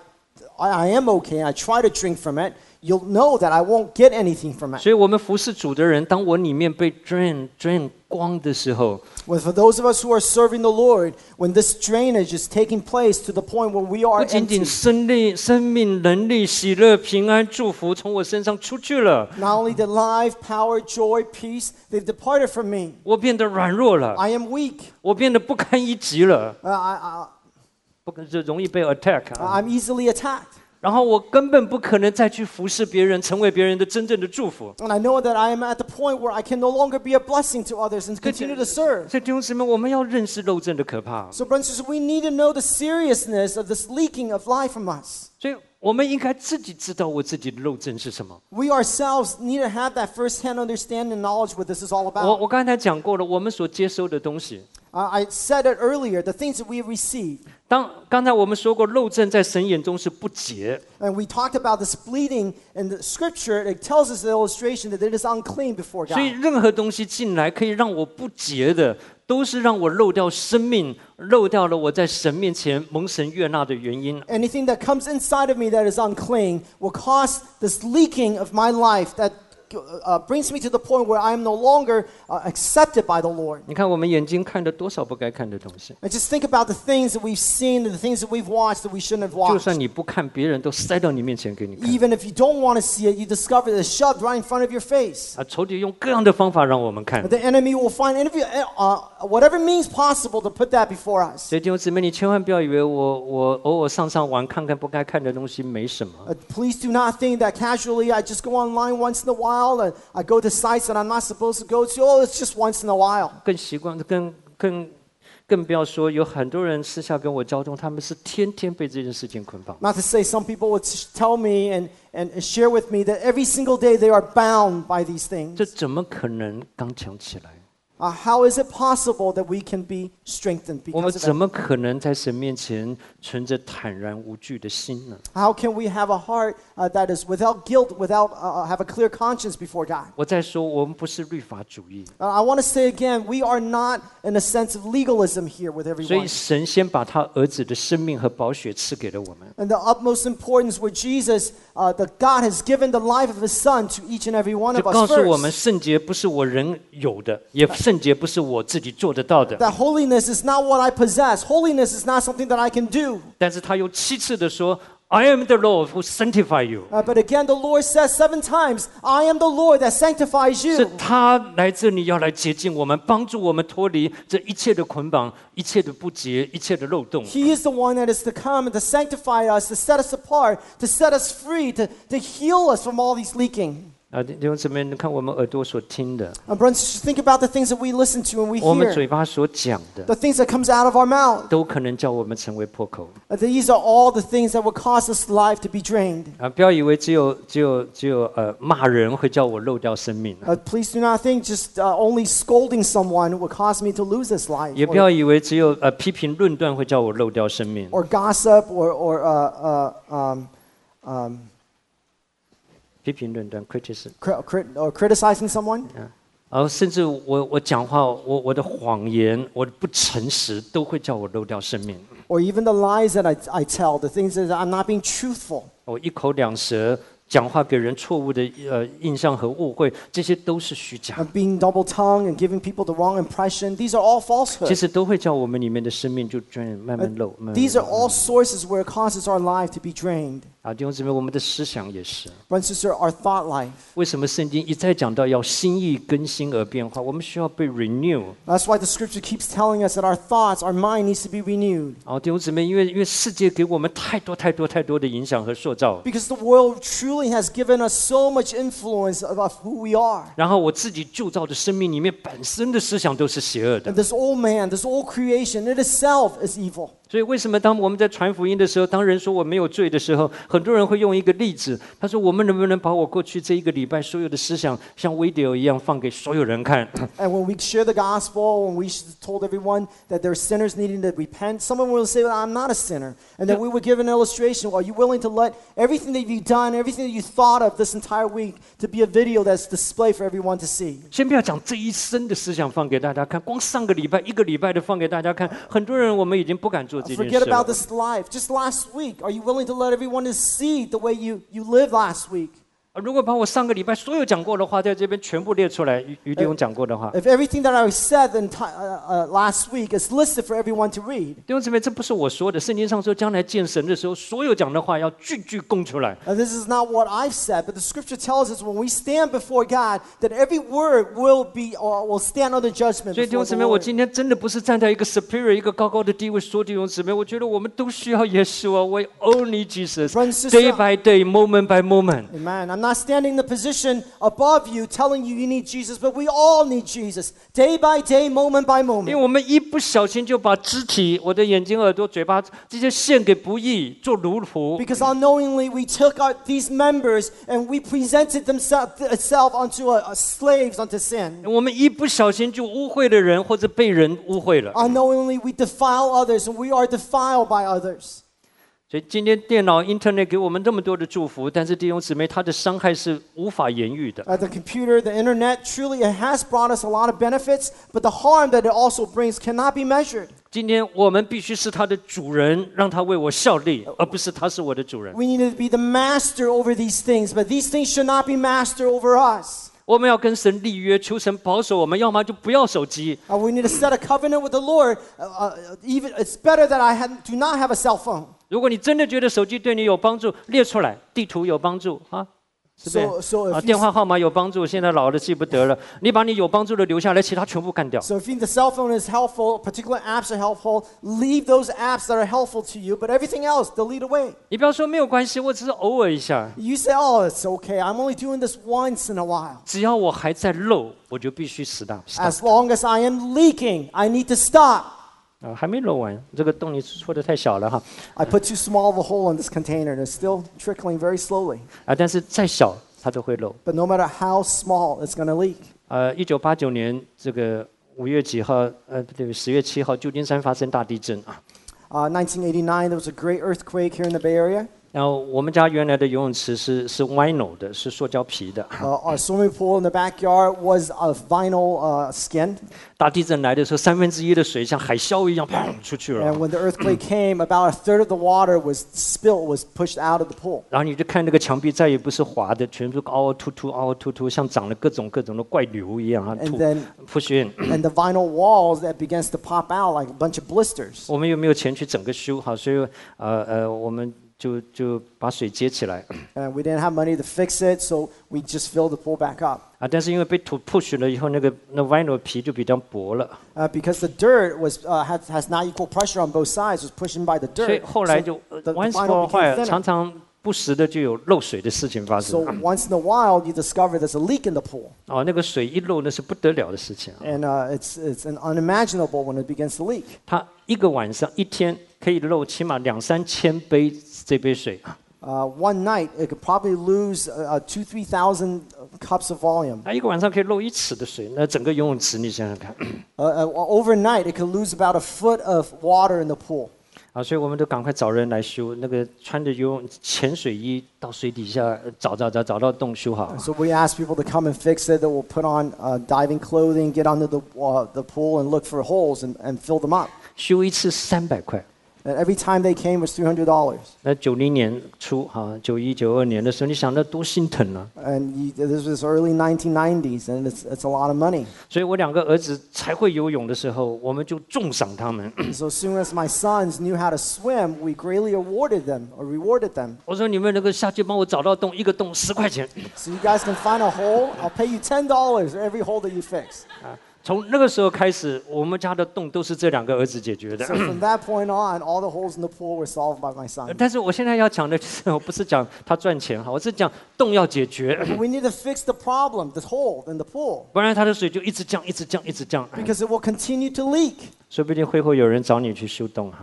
am okay and I try to drink from it, you'll know that I won't get anything from it. 所以我们服侍主的人，当我里面被 drain 光的时候， Well, for those of us who are serving the Lord, when this drainage is taking place to the point where we 不 are 仅 empty, 仅生命、能力、喜乐、平安、祝福从我身上出去了， not only did life, power, joy, peace, they've departed from me. 我变得软弱了， I am weak. 我变得不堪一击了， I, 就容易被 attack 啊。 I'm easily attacked. 然后我根本不可能再去服侍别人，成为别人的真正的祝福。 And I know that I am at the point where I can no longer be a blessing to others and continue to serve. 所以弟兄姊妹，我们要认识漏症的可怕， So, brothers and sisters, we need to know the seriousness of this leaking of life from us. 所以我们应该自己知道我自己的漏症是什么。 We ourselves need to have that first-hand understanding and knowledge what this is all 我 about. 刚才讲过了，我们所接收的东西。 I said it earlier, the things that we have received. 刚才我们说过，漏症在神眼中是不洁。 And we talked about this bleeding in the scripture. It tells us the illustration that it is unclean before 所以 God. 任何东西进来可以让我不洁的，都是让我漏掉生命，漏掉了我在神面前蒙神悦纳的原因。 Anything that comes inside of me that is unclean will cause this leaking of my life that brings me to the point where I am no longer accepted by the Lord. 你看，我们眼睛看了多少不该看的东西， And just think about the things that we've seen and the things that we've watched that we shouldn't have 就 watched. 算你不看，别人都塞到你面前给你看。 Even if you don't want to see it, you discover it is shoved right in front of your face. 仇敌用各样的方法让我们看。 The enemy will find whatever means possible to put that before us. 所以弟兄姊妹，你千万不要以为我偶尔上网看看不该看的东西没什么。 Please do not think that casually I just go online once in a while and I go to sites that I'm not supposed to go to. Oh, it's just once in a while. 更习惯，更不要说有很多人私下跟我交通，他们是天天被这件事情捆绑。 Not to say some people would tell me and share with me that every single day they are bound by these 这 things. 怎么可能刚强起来？ How is it possible that we can be strengthened 我们 because of 怎 it? 么可能在神面前存着坦然无惧的心呢？ How can we have a heart that is without guilt, without have a clear conscience before God? 我再说，我们不是律法主义， I want to say again, we are not in a sense of legalism here with 所以 everyone. 神先把他儿子的生命和宝血赐给了我们。 And the utmost importance where Jesus, that God has given the life of His Son to each and every one 就 of 告 us 诉我们， first. 圣洁不是我人有的，也圣洁不是我自己做得到的。 That holiness is not what I possess. Holiness is not something that I can do. 但是他又7次的说 ：“I am the Lord who sanctify you。” But again, the Lord says 7 times, I am the Lord that sanctifies 是 you. 他来这里要来洁净我们，帮助我们脱离这一切的捆绑、一切的不洁、一切的漏洞。 He is the one that is to come and to sanctify us, to set us apart, to set us free, to heal us from all these leaking. 弟兄姊妹，你看我们耳朵所听的， Brothers and sisters, think about the things that we listen to and we 我们 hear, 嘴巴所讲的， the things that comes out of our mouth. 都可能叫我们成为破口。 These are all the things that will cause this life to be drained. 不要以为只有骂人会叫我漏掉生命， Please do not think just only scolding someone will cause me to lose this life, 也不要以为只有批评论断会叫我漏掉生命。 or gossip, or 批评论断 criticism， criticizing someone. 甚至我讲话，我的谎言，我的不诚实，都会叫我漏掉生命。 Or even the lies that I tell, the things that I'm not being truthful. 我一口两舌，讲话给人错误的印象和误会，这些都是虚假。 I'm being double-tongued and giving people the wrong impression. These are all 其 falsehoods. 实都会叫我们里面的生命就慢慢漏。慢慢 These are all sources where it causes our life to be drained. 啊，弟兄姊妹，我们的思想也是。 Brother and sister, our thought life. 为什么圣经一再讲到要心意更新而变化？我们需要被 renew。 That's why the scripture keeps telling us that our thoughts, our mind needs to be renewed. 啊，弟兄姊妹，因为世界给我们太多的影响和塑造。 Because the world truly has given us so much influence of who we are. 然后我自己铸造的生命里面本身的思想都是邪恶的。 And this old man, this old creation, it itself is evil. 所以为什么当我们在传福音的时候，当人说我没有罪的时候，很多人会用一个例子，他说我们能不能把我过去这一个礼拜所有的思想像 video 一样放给所有人看？ And when we share the gospel, when we told everyone that there are sinners needing to repent, someone will say, well, I'm not a sinner. And then we would give an illustration. Well, are you willing to let everything that you've done, everything that you thought of this entire week to be a video that's displayed for everyone to see? 先不要讲这一生的思想放给大家看，光上个礼拜一个礼拜的放给大家看，很多人我们已经不敢做这件事 Forget 了 about。this life. Just last week, are you willing to let everyone to see the way you lived last week? 如果把我上个礼拜所有讲过的话，在这边全部列出来，于弟兄讲过的话， If everything that I said last week is listed for everyone to read. 弟兄姊妹，这不是我说的，圣经上说，将来见神的时候，所有讲的话要句句供出来。 This is not what I've said, but the scripture tells us when we stand before God that every word will stand under judgment 所以弟兄 before 姊 the 妹，我 Lord. 今天真的不是站在一个 superior 一个高高的地位说弟兄姊妹，我觉得我们都需要耶稣啊， We all need Jesus Brothers and sisters, day by day, moment by moment。 Amen. I'm not standing in the position above you telling you need Jesus, but we all need Jesus day by day, moment by 因为 moment. 我们一不小心就把肢体、我的眼睛、耳朵、嘴巴这些献给不义，做奴仆。 Because unknowingly we took these members and we presented itself unto slaves unto sin. 我们一不小心就污秽了人，或者被人污秽了。 Unknowingly we defile others and we are defiled by others. 所以今天电脑、Internet 给我们这么多的祝福，但是弟兄姊妹，它的伤害是无法言喻的。 The computer, the internet, truly it has brought us a lot of benefits, but the harm that it also brings cannot be measured. 今天我们必须是他的主人，让他为我效力，而不是他是我的主人。 We need to be the master over these things, but these things should not be master over us. 我们要跟神立约，求神保守我们，要么就不要手机。 We need to set a covenant with the Lord. Even it's better that I do not have a cell phone. 如果你真的觉得手机对你有帮助，列出来，地图有帮助啊，是不 So 是？ if 电话号码有帮助，现在老了记不得了。你把你有帮助的留下来，其他全部干掉。 So if you think the cell phone is helpful, particular apps are helpful, leave those apps that are helpful to you, but everything else, delete away. 你不要说没有关系，我只是偶尔一下。 You say, oh, it's okay. I'm only doing this once in a while. 只要我还在漏，我就必须stop。 As long as I am leaking, I need to stop. 啊，还没漏完，这个洞你戳的太小了哈。 I put too small of a hole in this container. It's still trickling very slowly. 啊，但是再小它都会漏。 But no matter how small, it's going to leak. 1989年这个5月几号，不对，10月7号，旧金山发生大地震啊。 1989, there was a great earthquake here in the Bay Area. 然后我们家原来的游泳池是 vinyl 的，是塑胶皮的。 Our swimming pool in the backyard was of vinyl skin. 大地震来的时候，1/3的水像海啸一样砰出去了。 And when the earthquake came, about a third of the water was pushed out of the pool. 然后你就看那个墙壁再也不是滑的，全部凹凹凸凸、凹凹凸凸，像长了各种的怪瘤一样啊， And 吐 then 扑血。 and the vinyl walls that begins to pop out like a bunch of blisters. 我们又没有钱去整个修好，所以我们就把水接起来 And we didn't have money to fix it, so we just filled the pool back up. 啊。但是因为被土 push 了以后，那 vinyl 皮就比较薄了， Because the dirt has not equal pressure on both sides, was pushing by the 所以 dirt. 后来就 the once vinyl for a while， became 常 thinner. 常不时的就有漏水的事情发 So 生。 once in a while, you discover there's a leak in the pool. 哦，那个水一漏那是不得了的事情啊。 And it's unimaginable when it begins to leak. 它一个晚上一天可以漏起码2-3千杯这杯水。 One night, it could probably lose 2,000-3,000 cups of volume. 它一个晚上可以漏1尺的水，那整个游泳池你想想看。 Overnight, it could lose about a foot of water in the pool. 啊，所以我们都赶快找人来修，那个穿着游泳潜水衣到水底下找到洞修好。 So we ask people to come and fix it. That will put on diving clothing, get under the pool, and look for holes and fill them up. 修一次300块。 And every time they came was $300. 那90年初哈，91、92年的时候，你想那多心疼啊！ And this was early 1990s, and it's a lot of money. 所以我2个儿子才会游泳的时候，我们就重赏他们。 So as soon as my sons knew how to swim, we greatly rewarded them. 我说你们那个下去帮我找到洞，一个洞10块钱。 So you guys can find a hole. I'll pay you $10 every hole that you fix. 从那个时候开始，我们家的洞都是这2个儿子解决的。 So from that point on, all the holes in the pool were solved by my son. 但是我现在要讲的就是，我不是讲他赚钱哈，我是讲洞要解决， But we need to fix the problem, the hole in the pool, 不然他的水就一直降，一直降，一直降。 because it will continue to leak. 说不定会有人找你去修洞哈。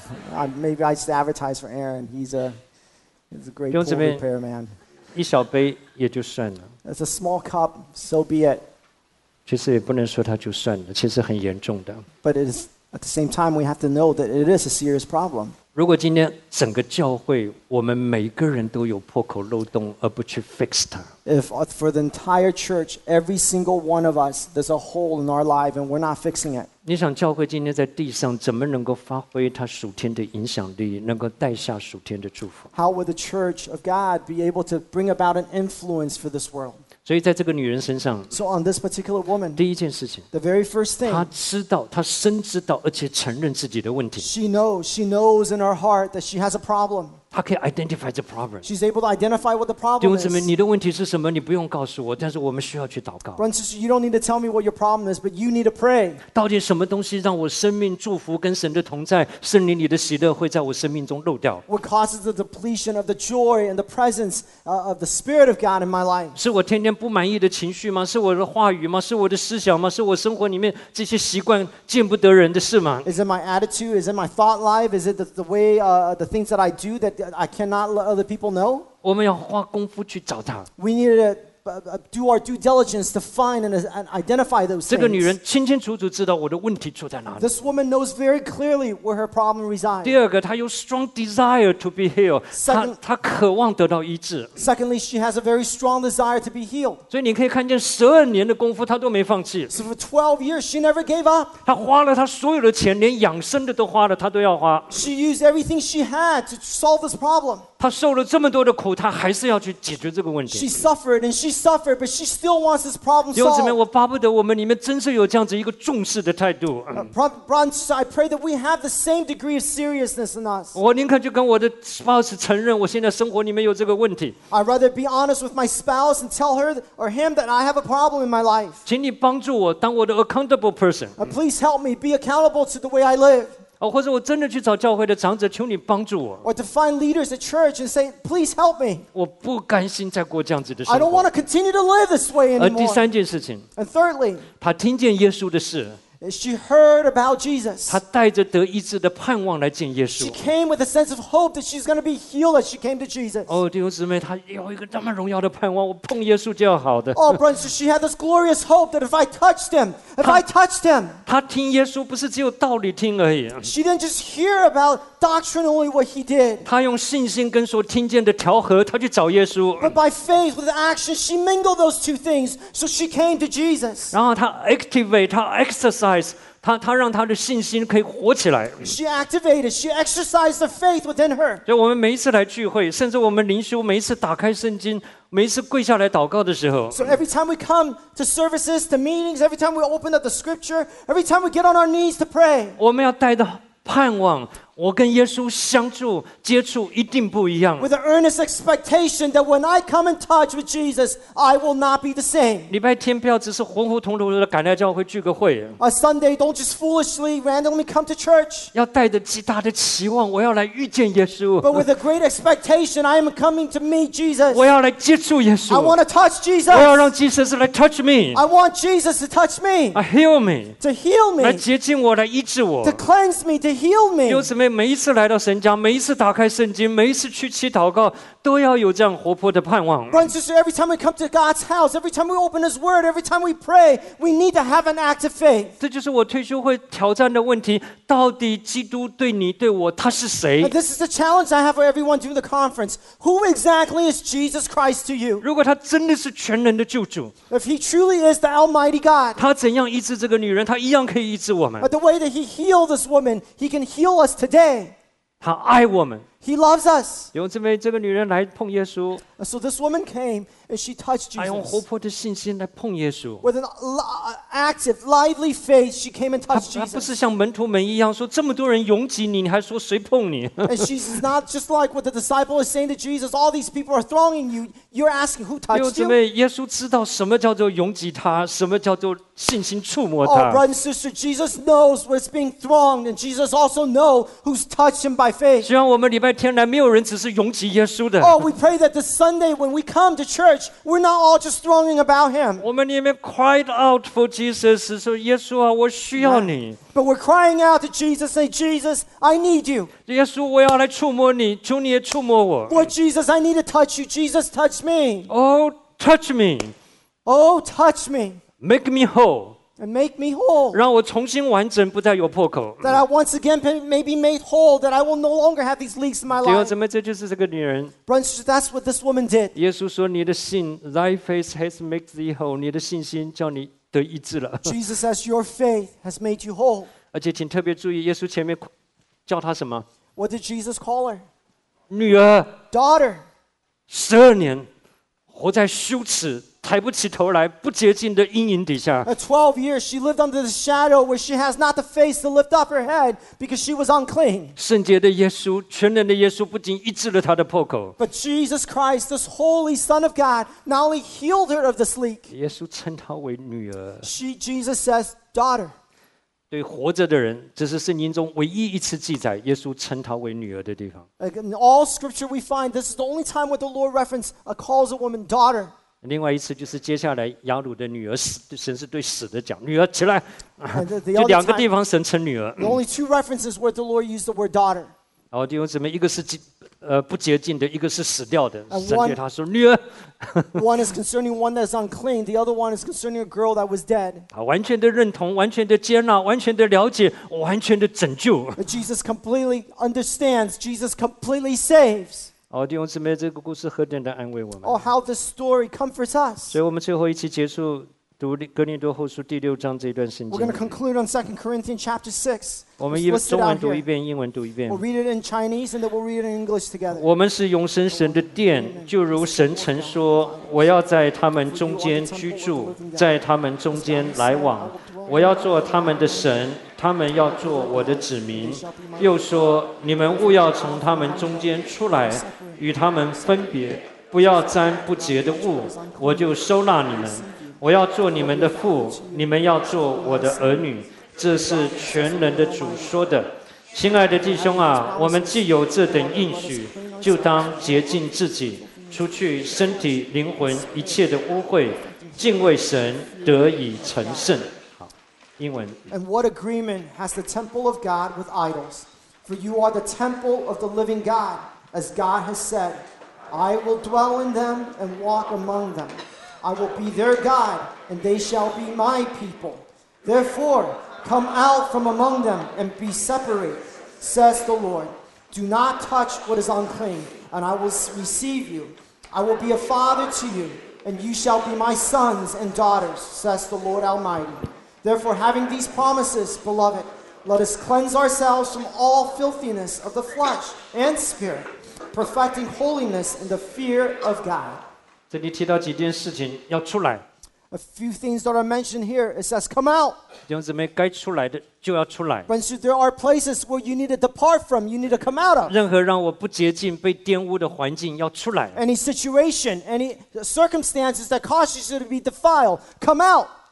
Maybe I should advertise for Aaron. He's a great pool repair man. 一小杯也就算了， It's a small cup, so be it. 其实也不能说它就算了，其实很严重的。 But it is, at the same time, we have to know that it is a serious problem. 如果今天整个教会，我们每个人都有破口漏洞，而不去 fix 它， If for the entire church, every single one of us, there's a hole in our life and we're not fixing it. 你想教会今天在地上怎么能够发挥它属天的影响力，能够带下属天的祝福？ How would the church of God be able to bring about an influence for this world? 所以在这个女人身上， So on this particular woman, 第一件事情， the very first 她 thing, 知道，她深知道，而且承认自己的问题， she knows in her heart that she has a problem. 她可以 identify the problem。 She's able to identify what the 弟 problem 兄姊妹， is. 你的问题是什么？你不用告诉我，但是我们需要去祷告。 Brothers and sisters, you don't need to tell me what your problem is, but you need to pray. 到底什么东西让我生命祝福跟神的同在、圣灵里的喜乐会在我生命中漏掉？ What causes the depletion of the joy and the presence of the Spirit of God in my life? 是我天天不满意的情绪吗？是我的话语吗？是我的思想吗？是我生活里面这些习惯见不得人的事吗？ Is it my attitude? Is it my thought life? Is it the way, the things that I do that I cannot let other people know? 我们要花功夫去找他。 We need to do our due diligence to find and identify those 这个女 things. 人清清楚楚知道我的问题出在哪里。 This woman knows very clearly where her problem 第 resides. 二个，她有 strong desire to be healed， 她渴望得到医治。 Secondly, she has a very strong desire to be healed. 所以你可以看见12年的功夫，她都没放弃。 So for 12 years, she never gave up. 她花了她所有的钱，连养生的都花了，她都要花。 She used everything she had to solve this problem. 她受了这么多的苦，她还是要去解决这个问 She 题。 suffered and she suffered, but she still wants this problem 弟兄姊妹， solved. 我巴不得我们里面真是有这样子一个重视的态度。 Brothers, I pray that we have the same degree of seriousness in us. 我宁可就跟我的 spouse 承认，我现在生活里面有这个问题， I'd rather be honest with my spouse and tell her or him that I have a problem in my life. 请你帮助我当我的 accountable person。 Please help me be accountable to the way I live. 或者我真的去找教会的长者，求你帮助我。 Or to find leaders at church and say, please help me. 我不甘心再过这样子的 I 生 don't 活 want。to continue to live this way 而第 anymore. 三件事情， And thirdly, 他听见耶稣的事， she heard about Jesus. 他带着得医治的盼望来见耶 She 稣。 came with a sense of hope that she's going to be healed as she came to Jesus. 哦，弟兄姊妹，他有一个这么荣耀的盼望，我碰耶稣就要好的。 Oh, brothers, so she had this glorious hope that if I touched him, 他听耶稣不是只有道理听而已， she didn't just hear about doctrinally what he did, 他用信心跟所听见的调和，他去找耶稣， but by faith with action, she mingled those two things. So she came to Jesus. 然后他 activate，他 exercise，他让他的信心可以活起来。 She activated, she exercised the faith within her. 所以我们每一次来聚会，甚至我们灵修，每一次打开圣经，每一次跪下来祷告的时候， So every time we come to services, to meetings, every time we open up the scripture, every time we get on our knees to pray, 我们要带着盼望，我跟耶稣相处接触一定不一样。 with an earnest expectation that when I come in touch with Jesus, I will not be the same. 礼拜天不要只是浑浑沌沌的赶来教会聚个会， On Sunday, don't just foolishly, randomly come to church, 要带着极大的期望，我要来遇见耶稣， but with a great expectation, I am coming to meet Jesus. 我要来接触耶 I 稣， want to touch Jesus. 我要让Jesus来 touch me， I want Jesus to touch me, heal me， to heal 来 me, 洁净我，来医治我 to。cleanse me, to heal 弟兄 me. 姊妹， 妹，每一次来到神家，每一次打开圣经，每一次去祈祷告，都要有这样活泼的盼望。 Brother and sister, every time we come to God's house, every time we open His Word, every time we pray, we need to have an active faith. 这就是我退休会挑战的问题：到底基督对你对我，他是谁 And？ this is the challenge I have for everyone during the conference. Who exactly is Jesus Christ to you? 如果他真的是全能的救主， If He truly is the Almighty God, 他怎样医治这个女人，他一样可以医治我们。 but the way that He healed this woman, He can heal us today. 他爱我们。 He loves us. 弟兄姊妹，这个女人来碰耶稣， And so this woman came and she touched 她用活 Jesus. 泼的信心来碰耶稣。 With an active, lively faith, she came and 她 touched 不是 Jesus. 像门徒们一样说这么多人拥挤你，你还说谁碰你？ And she's not just like what the disciple is saying to Jesus. All these people are thronging you. You're asking who 弟兄 touched 姊 you? 妹，耶稣知道什么叫做拥挤他，什么叫做信心触摸 Oh, 他。 brother and sister, Jesus knows what's being thronged, and Jesus also knows who's touched him by faith. 希望我们礼拜天来，没有人只是拥挤耶稣的。 Oh, we pray that this Sunday when we come to church, we're not all just thronging about him, 我们里面 cried out for Jesus， 说耶稣啊，我需要你。 but we're crying out to Jesus, say, Jesus, I need you. 耶稣，我要来触摸你，求你也触摸我。 Lord Jesus, I need to touch you. Jesus, touch me. Oh, touch me, Oh, touch me make me whole， and make me whole. 让我重新完整，不再有破口。 That I once again may be made whole, that I will no longer have these leaks in my 弟兄 life. 姊妹，这就是这个女人。 Brothers and sisters, that's what this woman did. 耶稣说：“你的信 ，Thy faith has made thee whole。”你的信心叫你得医治了。 Jesus says, your faith has made you whole. 而且请特别注意，耶稣前面叫她什么？ What did Jesus call her? 女儿。 Daughter. 12年活在羞耻、抬不起头来、不洁净的阴影底下。 At 12 years, she lived under the shadow where she has not the face to lift up her head because she was unclean. 圣洁的耶稣，全能的耶稣，不仅医治了她的破口， But Jesus Christ, this holy Son of God, not only healed her of this leak, 耶稣称她为女儿。 Jesus says, daughter. 对活着的人，这是圣经中唯一一次记载耶稣称她为女儿的地方。 Like in all scripture we find, this is the only time where the Lord calls a woman daughter. 另外一次就是接下来雅鲁的女儿死，神是对死的讲：“女儿起来。” And the 就 other 两个 time- 地方神称女儿。 The only two references where the Lord used the word daughter. 然后弟兄姊妹，一个是不洁净的，一个是死掉的。 And 神 one- 对他说：“女儿。” One is concerning one that's unclean, the other one is concerning a girl that was dead. 完全的认同，完全的接纳，完全的了解，完全的拯救。 But Jesus completely understands, Jesus completely saves. 弟兄姊妹，这个故事何等的安慰我们！ Oh, how this story comforts us. 所以我们最后一起结束读哥林多后书第6章这一段圣 We're going 经 to。conclude on 2 Corinthians chapter 6. 我们 It's 一 listed 中文 out 读一 here. 遍，英文读一遍 We'll。read it in Chinese and then we'll read it in English together. 我们是永生神的殿，就如神曾说：“我要在他们中间居住，在他们中间来往。我要做他们的神，他们要做我的子民。”又说：“你们务要从他们中间出来，与他们分别，不要沾不洁的物，我就收纳你们。我要做你们的父，你们要做我的儿女。”这是全能的主说的。亲爱的弟兄啊，我们既有这等应许，就当洁净自己，除去身体、灵魂一切的污秽，敬畏神，得以成圣。好，英文。 And what agreement has the temple of God with idols? For you are the temple of the living God, as God has said, I will dwell in them and walk among them. I will be their God, and they shall be my people. Therefore, come out from among them and be separate, says the Lord. Do not touch what is unclean, and I will receive you. I will be a father to you, and you shall be my sons and daughters, says the Lord Almighty. Therefore, having these promises, beloved, let us cleanse ourselves from all filthiness of the flesh and spirit, perfecting holiness in the fear of God. 这里提到几件事情要出来， A few things that are mentioned here. It says, come out. 弟兄姊妹，该出来的就要出来。 But there are places where you need to depart from, you need to come out of. 任何让我不洁净、被玷污的环境要出来。 Any situation, any circumstances that causes you to be defiled, come out.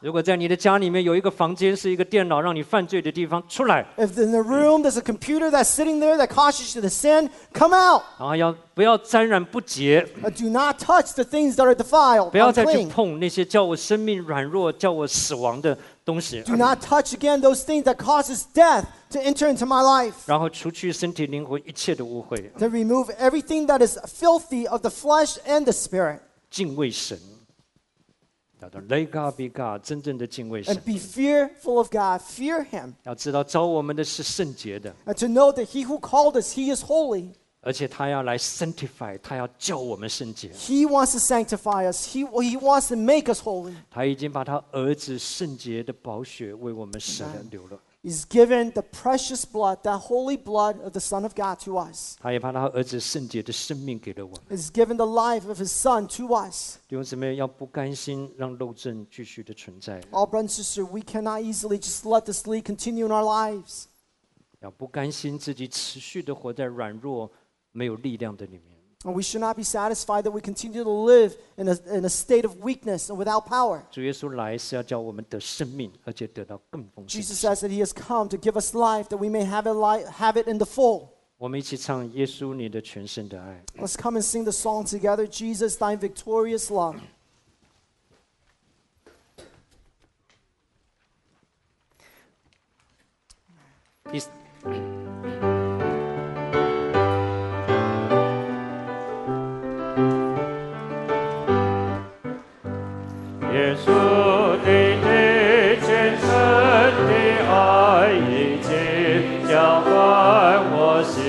如果在你的家里面有一个房间是一个电脑让你犯罪的地方，出来。 If in the room there's a computer that's sitting there that causes you to sin, come out. 然后不要沾染不洁， Do not touch the things that are defiled, 不要再去 unclean. 碰那些叫我生命软弱、叫我死亡的东西。 Do not touch again those things that causes death to enter into my life. 然后除去身体灵魂一切的污秽， To remove everything that is filthy of the flesh and the spirit. 敬畏神，叫做 lega biga， 真正的敬畏神 And。be fearful of God. Fear Him. 要知道招我们的是圣洁的， And to know that He who called us, He is holy. 而且他要来 sanctify， 他要叫我们圣洁。 He wants to sanctify us. He wants to make us holy. 他已经把他儿子圣洁的宝血为我们舍了流了。 He's given the precious blood, that holy blood of the Son of God to us. 他也把他儿子圣洁的生命给了我们。 He's given the life of His Son to us. 弟兄姊妹，要不甘心让漏症继续的存在， All brothers and sisters, we cannot easily just let this lead continue in our lives. 要不甘心自己持续的活在软弱、没有力量的里面。 And we should not be satisfied that we continue to live in a state of weakness and without power. 主耶稣来是要叫我们得生命，而且得到更丰盛的 Jesus 生命。 says that He has come to give us life, that we may have it in the full. 我们一起唱耶稣你的全身的爱。 Let's come and sing the song together. Jesus, Thy victorious love. 耶稣你的全身的爱已经浇灌我心，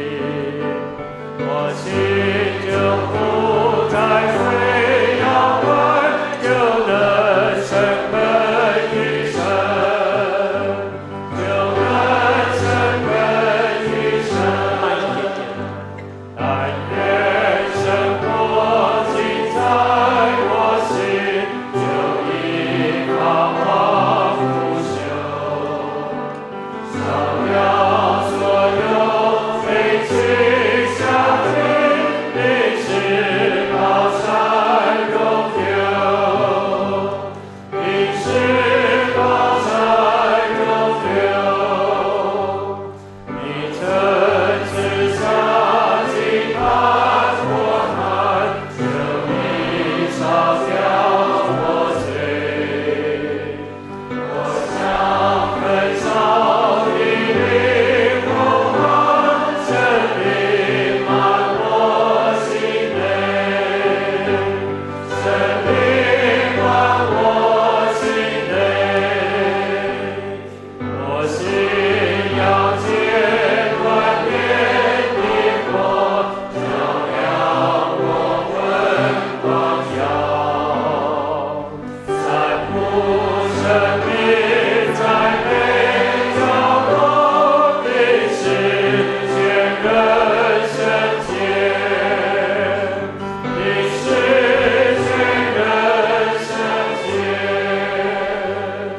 我心就不再会摇摆，就能生根于神，就能生根于神。但愿生活尽在我心，就依靠我不朽，照亮所有飞去向天，你是高山永久，你是高山永久，你曾赐下金盘火炭，就已烧掉我罪。我将焚烧的灵火，生命满我心内，生命满我心内。我心要戒断灭的火，照亮我魂光耀，散布生命在每角落，你是全人圣洁，你是全人圣洁。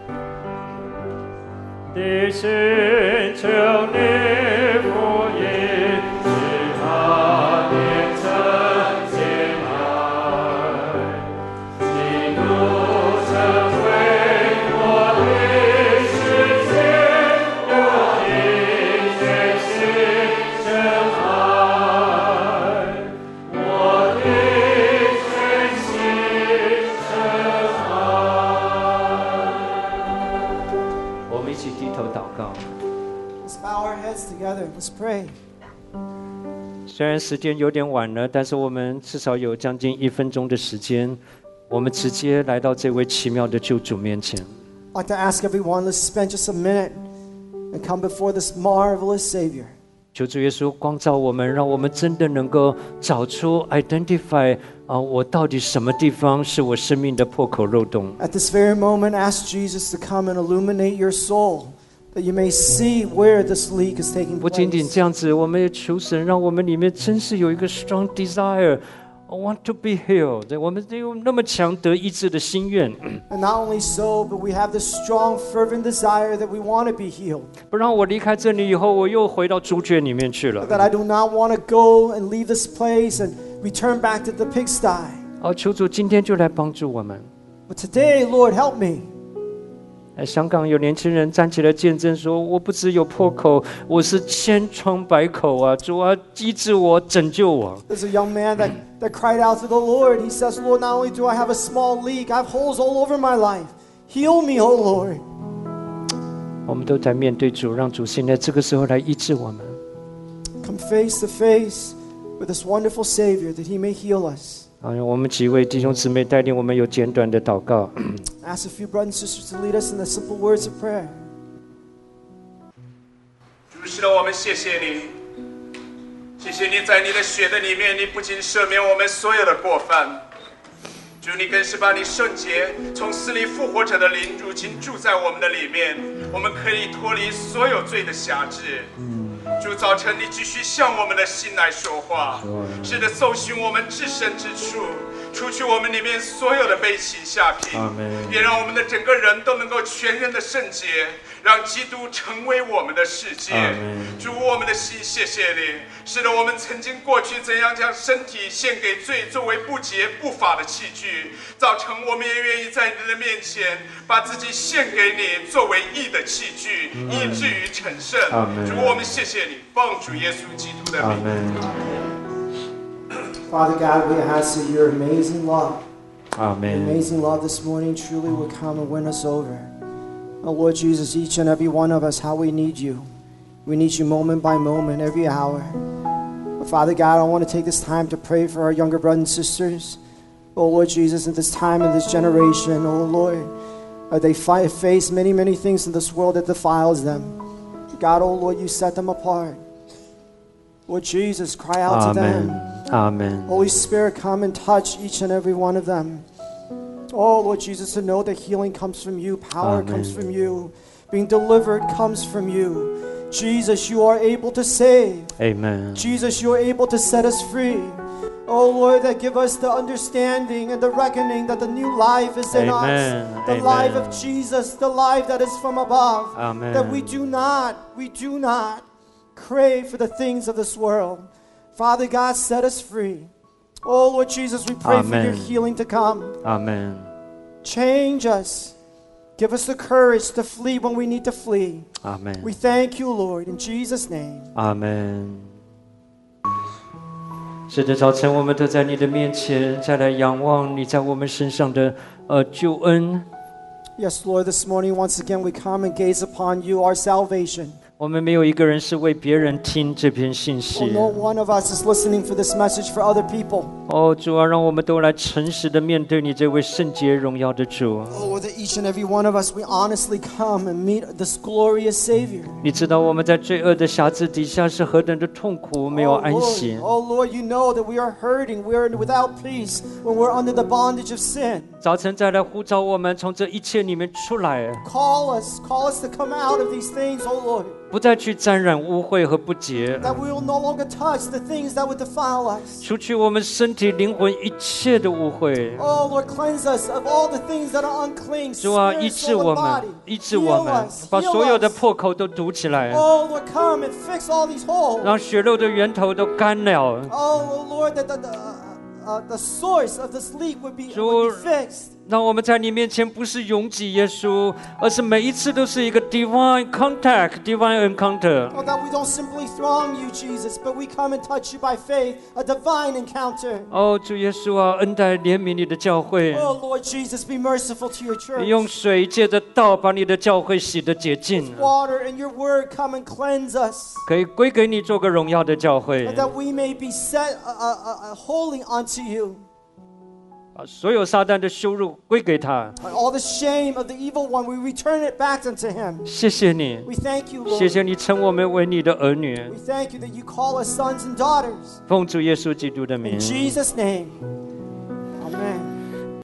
地心求你福音，使他变成洁白。基督成为我的世界，我的全心真爱，我的全心真爱。我们一起低头祷告。 Let's bow our heads together. Let's pray. 虽然时间有点晚了，但是我们至少有将近1分钟的时间，我们直接来到这位奇妙的救主面前。 I'd like to ask everyone, let's spend just a minute and come before this marvelous Savior. 求主耶稣光照我们，让我们真的能够找出 identify 我到底什么地方是我生命的破口漏洞。 At this very moment, ask Jesus to come and illuminate your soul, that you may see where this leak is taking 不仅仅 place. 这样子，我们也求神让我们里面真是有一个 strong desire。I want to be healed。我们有那么强得医治的心愿， And not only so, but we have this strong, fervent desire that we want to be healed. 不让我离开这里以后，我又回到猪圈里面去了。 That I do not want to go and leave this place and return back to the pigsty. 求主今天就来帮助我们。 But today, Lord, help me. 香港有年轻人站起来见证说：“我不只有破口，我是千疮百口啊！主啊，医治我，拯救我。” There's a young man that cried out to the Lord. He says, Lord, not only do I have a small leak, I have holes all over my life. Heal me, O Lord. 我们都在面对主，让主现在这个时候来医治我们。 Come face to face with this wonderful Savior that He may heal us. 我们几位弟兄姊妹带领我们有简短的祷告。 Ask a few brothers and sisters to lead us in the simple words of prayer. 主是的，我们谢谢你，谢谢你在你的血的里面，你不仅赦免我们所有的过犯，主你更是把你圣洁从死里复活者的灵如今住在我们的里面，我们可以脱离所有罪的辖制。主早晨，你继续向我们的心来说话，是的，搜寻我们至深之处，除去我们里面所有的悲情下品，也让我们的整个人都能够全然的圣洁，让基督成为我们的世界。主，我们的心谢谢你。是的，我们曾经过去怎样将身体献给罪，作为不洁不法的器具，早晨我们也愿意在你的面前把自己献给你，作为义的器具，以至于成圣。主，我们谢谢你，奉主耶稣基督的名。 Father God, we ask that your amazing love, Amen. amazing love this morning truly will come and win us over. Oh Lord Jesus, each and every one of us, how we need you. We need you moment by moment, every hour. But Father God, I want to take this time to pray for our younger brothers and sisters. Oh Lord Jesus, in this time, in this generation, oh Lord, they face many, many things in this world that defiles them. God, oh Lord, you set them apart. Lord Jesus, cry out to them. Amen. Holy Spirit, come and touch each and every one of them. Oh, Lord Jesus, to know that healing comes from you, power comes from you, being delivered comes from you. Jesus, you are able to save. Amen. Jesus, you are able to set us free. Oh, Lord, that give us the understanding and the reckoning that the new life is in us. The life of Jesus, the life that is from above. Amen. That we do not crave for the things of this world. Father God, set us free. Oh, Lord Jesus, we pray for your healing to come. Amen. Change us. Give us the courage to flee when we need to flee. Amen. We thank you, Lord, in Jesus' name. Amen. 是的，早晨我们都在你的面前，再来仰望你在我们身上的救恩。 Yes, Lord, this morning once again we come and gaze upon you, our salvation. 我们没有一个人是为别人听这篇信息。 No one of us is listening for this message for other people. 主啊，让我们都来诚实的面对你这位圣洁荣耀的主。 Oh, that each and every one of us, we honestly come and meet this glorious Savior. 你知道我们在罪恶的辖制底下是何等的痛苦，没有安息。 Oh Lord, you know that we are hurting, we are without peace when we're under the bondage of sin. 早晨再来呼召我们从这一切里面出来。 Call us to come out of these things, oh Lord. 不再去沾染污秽和不洁。 That we will no longer touch the things that would defile us. 除去我们身体、灵魂一切的污秽。 Oh Lord, cleanse us of all the things that are unclean. 主啊，医治我们，医治我们，把所有的破口都堵起来。 Oh Lord, come and fix all these holes. 让血肉的源头都干了。 Oh Lord, that the source of this leak would be fixed. 让我们在你面前不是拥挤耶稣，而是每一次都是一个 divine contact, divine encounter. Oh, that we don't simply throng you, Jesus, but we come and touch you by faith, a divine encounter. 主耶稣啊，恩待怜悯你的教会。 Oh Lord Jesus, be merciful to your church. 你用水借着道把你的教会洗得洁净。 Water and your word come and cleanse us. 可以归给你做个荣耀的教会。 That we may be set holy unto you. 把所有撒旦的羞辱归给他。 All the shame of the evil one, we return it back unto him. 谢谢你， We thank you, Lord. 谢谢你称我们为你的儿女。 We thank you that you call us sons and daughters. 奉主耶稣基督的名。 In Jesus' name.